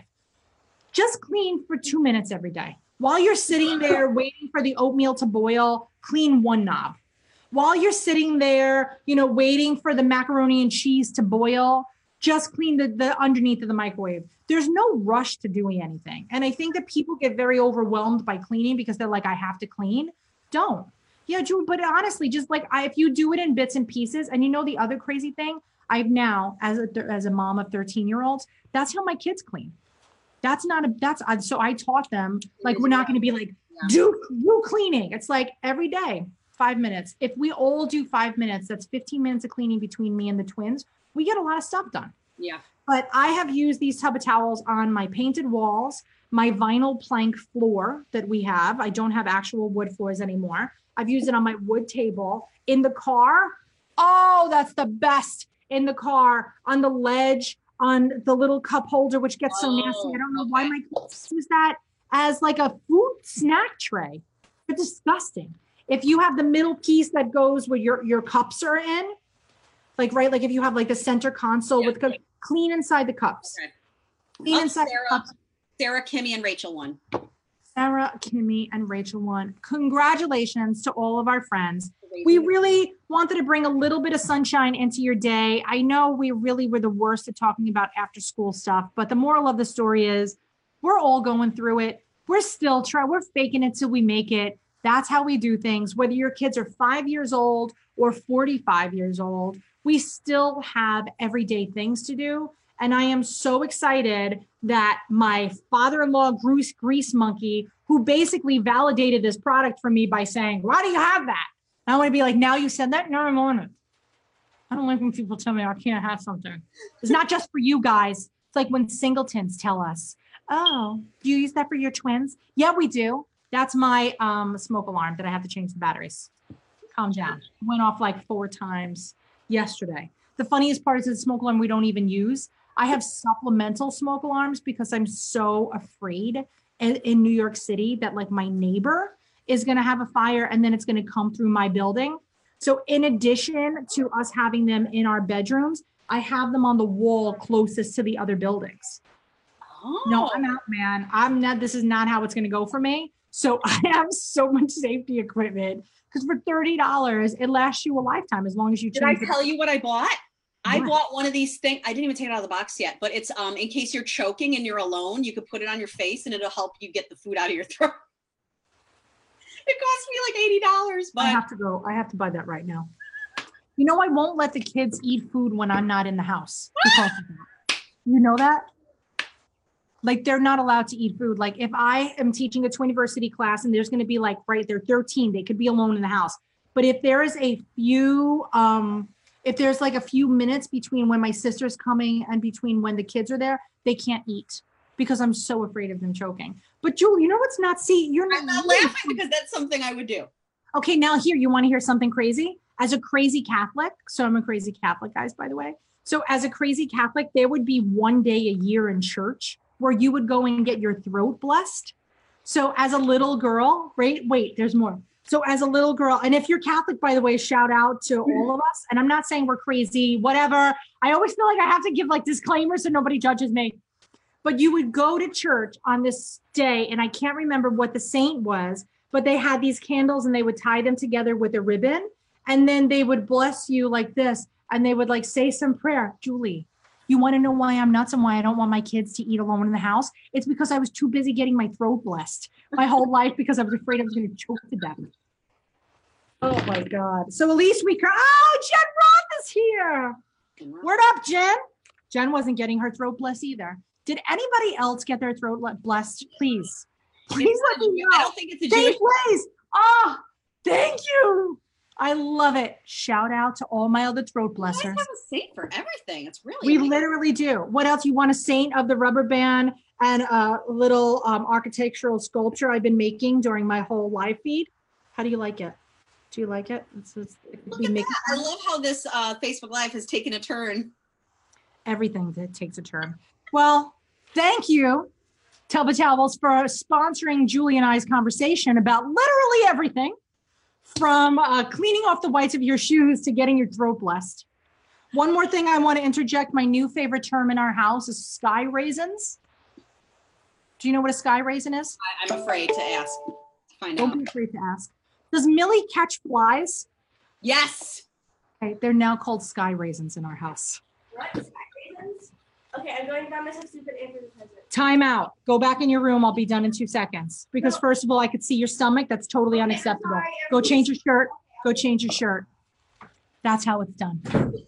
Just clean for two minutes every day. While you're sitting there waiting for the oatmeal to boil, clean one knob. While you're sitting there, you know, waiting for the macaroni and cheese to boil, just clean the, the underneath of the microwave. There's no rush to doing anything. And I think that people get very overwhelmed by cleaning because they're like, I have to clean. Don't. Yeah, Julie, but honestly, just like I, if you do it in bits and pieces, and you know, the other crazy thing, I've now, as a, as a mom of thirteen year olds, that's how my kids clean. That's not a, that's, so I taught them, like, we're not going to be like, Yeah. do, do cleaning. It's like every day, five minutes. If we all do five minutes, that's fifteen minutes of cleaning between me and the twins. We get a lot of stuff done. Yeah. But I have used these tub of towels on my painted walls, my vinyl plank floor that we have. I don't have actual wood floors anymore. I've used it on my wood table, in the car. Oh, that's the best. In the car, on the ledge, on the little cup holder, which gets so Oh, nasty. I don't know why okay. my kids use that as like a food snack tray. It's disgusting. If you have the middle piece that goes where your, your cups are in, like, right, like if you have like the center console Yeah. with cups, clean inside the cups. Okay. Clean Up inside Sarah. the cups. Sarah, Kimmy, and Rachel won. Sarah, Kimmy, and Rachel won. Congratulations to all of our friends. We really wanted to bring a little bit of sunshine into your day. I know we really were the worst at talking about after school stuff, but the moral of the story is we're all going through it. We're still trying, we're faking it till we make it. That's how we do things. Whether your kids are five years old or forty-five years old, we still have everyday things to do. And I am so excited that my father-in-law, Grease, Grease Monkey, who basically validated this product for me by saying, why do you have that? I want to be like, now you said that? No, I want it. I don't like when people tell me I can't have something. It's not just for you guys. It's like when singletons tell us, oh, do you use that for your twins? Yeah, we do. That's my um, smoke alarm that I have to change the batteries. Calm down. It went off like four times yesterday. The funniest part is the smoke alarm we don't even use. I have supplemental smoke alarms because I'm so afraid in, in New York City that like my neighbor is going to have a fire and then it's going to come through my building. So in addition to us having them in our bedrooms, I have them on the wall closest to the other buildings. Oh. No, I'm out, man. I'm not, this is not how it's going to go for me. So I have so much safety equipment because for thirty dollars, it lasts you a lifetime as long as you Did I change it. tell you what I bought? I What? bought one of these things. I didn't even take it out of the box yet, but it's um in case you're choking and you're alone, you could put it on your face and it'll help you get the food out of your throat. It cost me like eighty dollars, I but have to go. I have to buy that right now. You know, I won't let the kids eat food when I'm not in the house. Because of that. You know that? Like they're not allowed to eat food. Like if I am teaching a Twiniversity class and there's going to be like, right, they're thirteen, they could be alone in the house. But if there is a few, um, if there's like a few minutes between when my sister's coming and between when the kids are there, they can't eat because I'm so afraid of them choking. But Julie, you know what's not, see, you're I'm not laughing because that's something I would do. Okay, now here, you want to hear something crazy? As a crazy Catholic, so I'm a crazy Catholic, guys, by the way. So as a crazy Catholic, there would be one day a year in church where you would go and get your throat blessed. So as a little girl, right? Wait, there's more. So as a little girl, and if you're Catholic, by the way, shout out to all of us. And I'm not saying we're crazy, whatever. I always feel like I have to give like disclaimers so nobody judges me. But you would go to church on this day, and I can't remember what the saint was, but they had these candles and they would tie them together with a ribbon. And then they would bless you like this. And they would like say some prayer. Julie, you want to know why I'm nuts and why I don't want my kids to eat alone in the house? It's because I was too busy getting my throat blessed my whole life because I was afraid I was going to choke to death. Oh my God. So at least we, oh, Jen Roth is here. Word up, Jen. Jen wasn't getting her throat blessed either. Did anybody else get their throat blessed? Please. Please let me know. I don't think it's a Say Jewish. please. Oh, thank you. I love it. Shout out to all my other throat You guys blessers. have a saint for everything. It's really We amazing. literally do. What else? You want a saint of the rubber band and a little um, architectural sculpture I've been making during my whole live feed? How do you like it? Do you like it? It's, it's, Look we at make that. I love how this uh, Facebook Live has taken a turn. everything that takes a turn. Well, thank you, Tubba Towels, for sponsoring Julie and I's conversation about literally everything, from uh, cleaning off the whites of your shoes to getting your throat blessed. One more thing I want to interject. My new favorite term in our house is sky raisins. Do you know what a sky raisin is? I, I'm afraid to ask. To find Don't out. be afraid to ask. Does Millie catch flies? Yes. Okay, they're now called sky raisins in our house. What? Sky raisins? Okay, I'm going to buy myself stupid and for the present. Time out. Go back in your room. I'll be done in two seconds. Because No. first of all, I could see your stomach. That's totally Okay, I'm unacceptable. sorry, Go everything's- change your shirt. Go change your shirt. That's how it's done.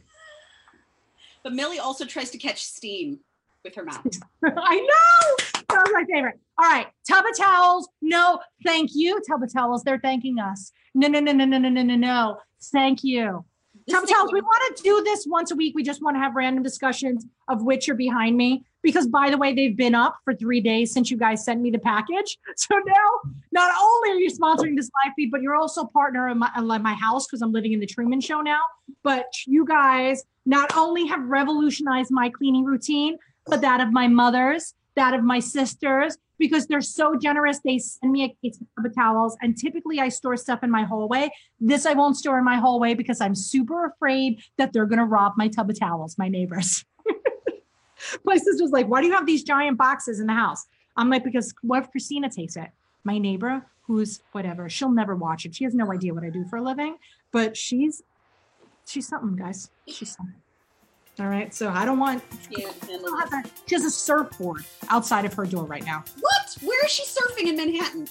But Millie also tries to catch steam with her mouth. I know. That was my favorite. All right. Tubba Towels. No, thank you. Tubba Towels. They're thanking us. No, no, no, no, no, no, no, no, no. Thank you. This Tubba thing- Towels, we want to do this once a week. We just want to have random discussions of which are behind me. Because by the way, they've been up for three days since you guys sent me the package. So now, not only are you sponsoring this live feed, but you're also a partner in my, in my house because I'm living in the Truman Show now. But you guys not only have revolutionized my cleaning routine, but that of my mothers, that of my sisters, because they're so generous. They send me a case of Tubba Towels, and typically I store stuff in my hallway. This I won't store in my hallway because I'm super afraid that they're going to rob my Tubba Towels, my neighbors. My sister's like, why do you have these giant boxes in the house? I'm like, because what if Christina takes it? My neighbor, who's whatever, she'll never watch it. She has no idea what I do for a living, but she's, she's something, guys. She's something. All right. So I don't want, Can't handle I don't have this. her- she has a surfboard outside of her door right now. What? Where is she surfing in Manhattan?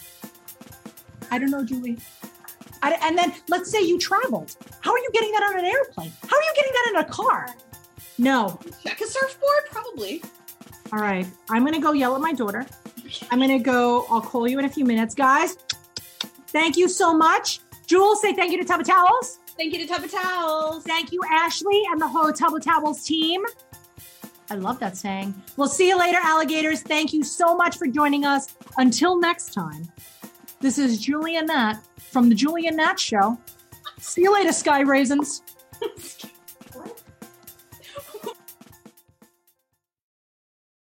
I don't know, Julie. I, and then let's say you traveled. How are you getting that on an airplane? How are you getting that in a car? No. Check a surfboard? Probably. All right. I'm going to go yell at my daughter. I'm going to go. I'll call you in a few minutes. Guys, thank you so much. Jules, say thank you to Tubba Towels. Thank you to Tubba Towels. Thank you, Ashley, and the whole Tubba Towels team. I love that saying. We'll see you later, alligators. Thank you so much for joining us. Until next time, this is Julie and Nat from the Julie and Nat Show. See you later, Sky Raisins.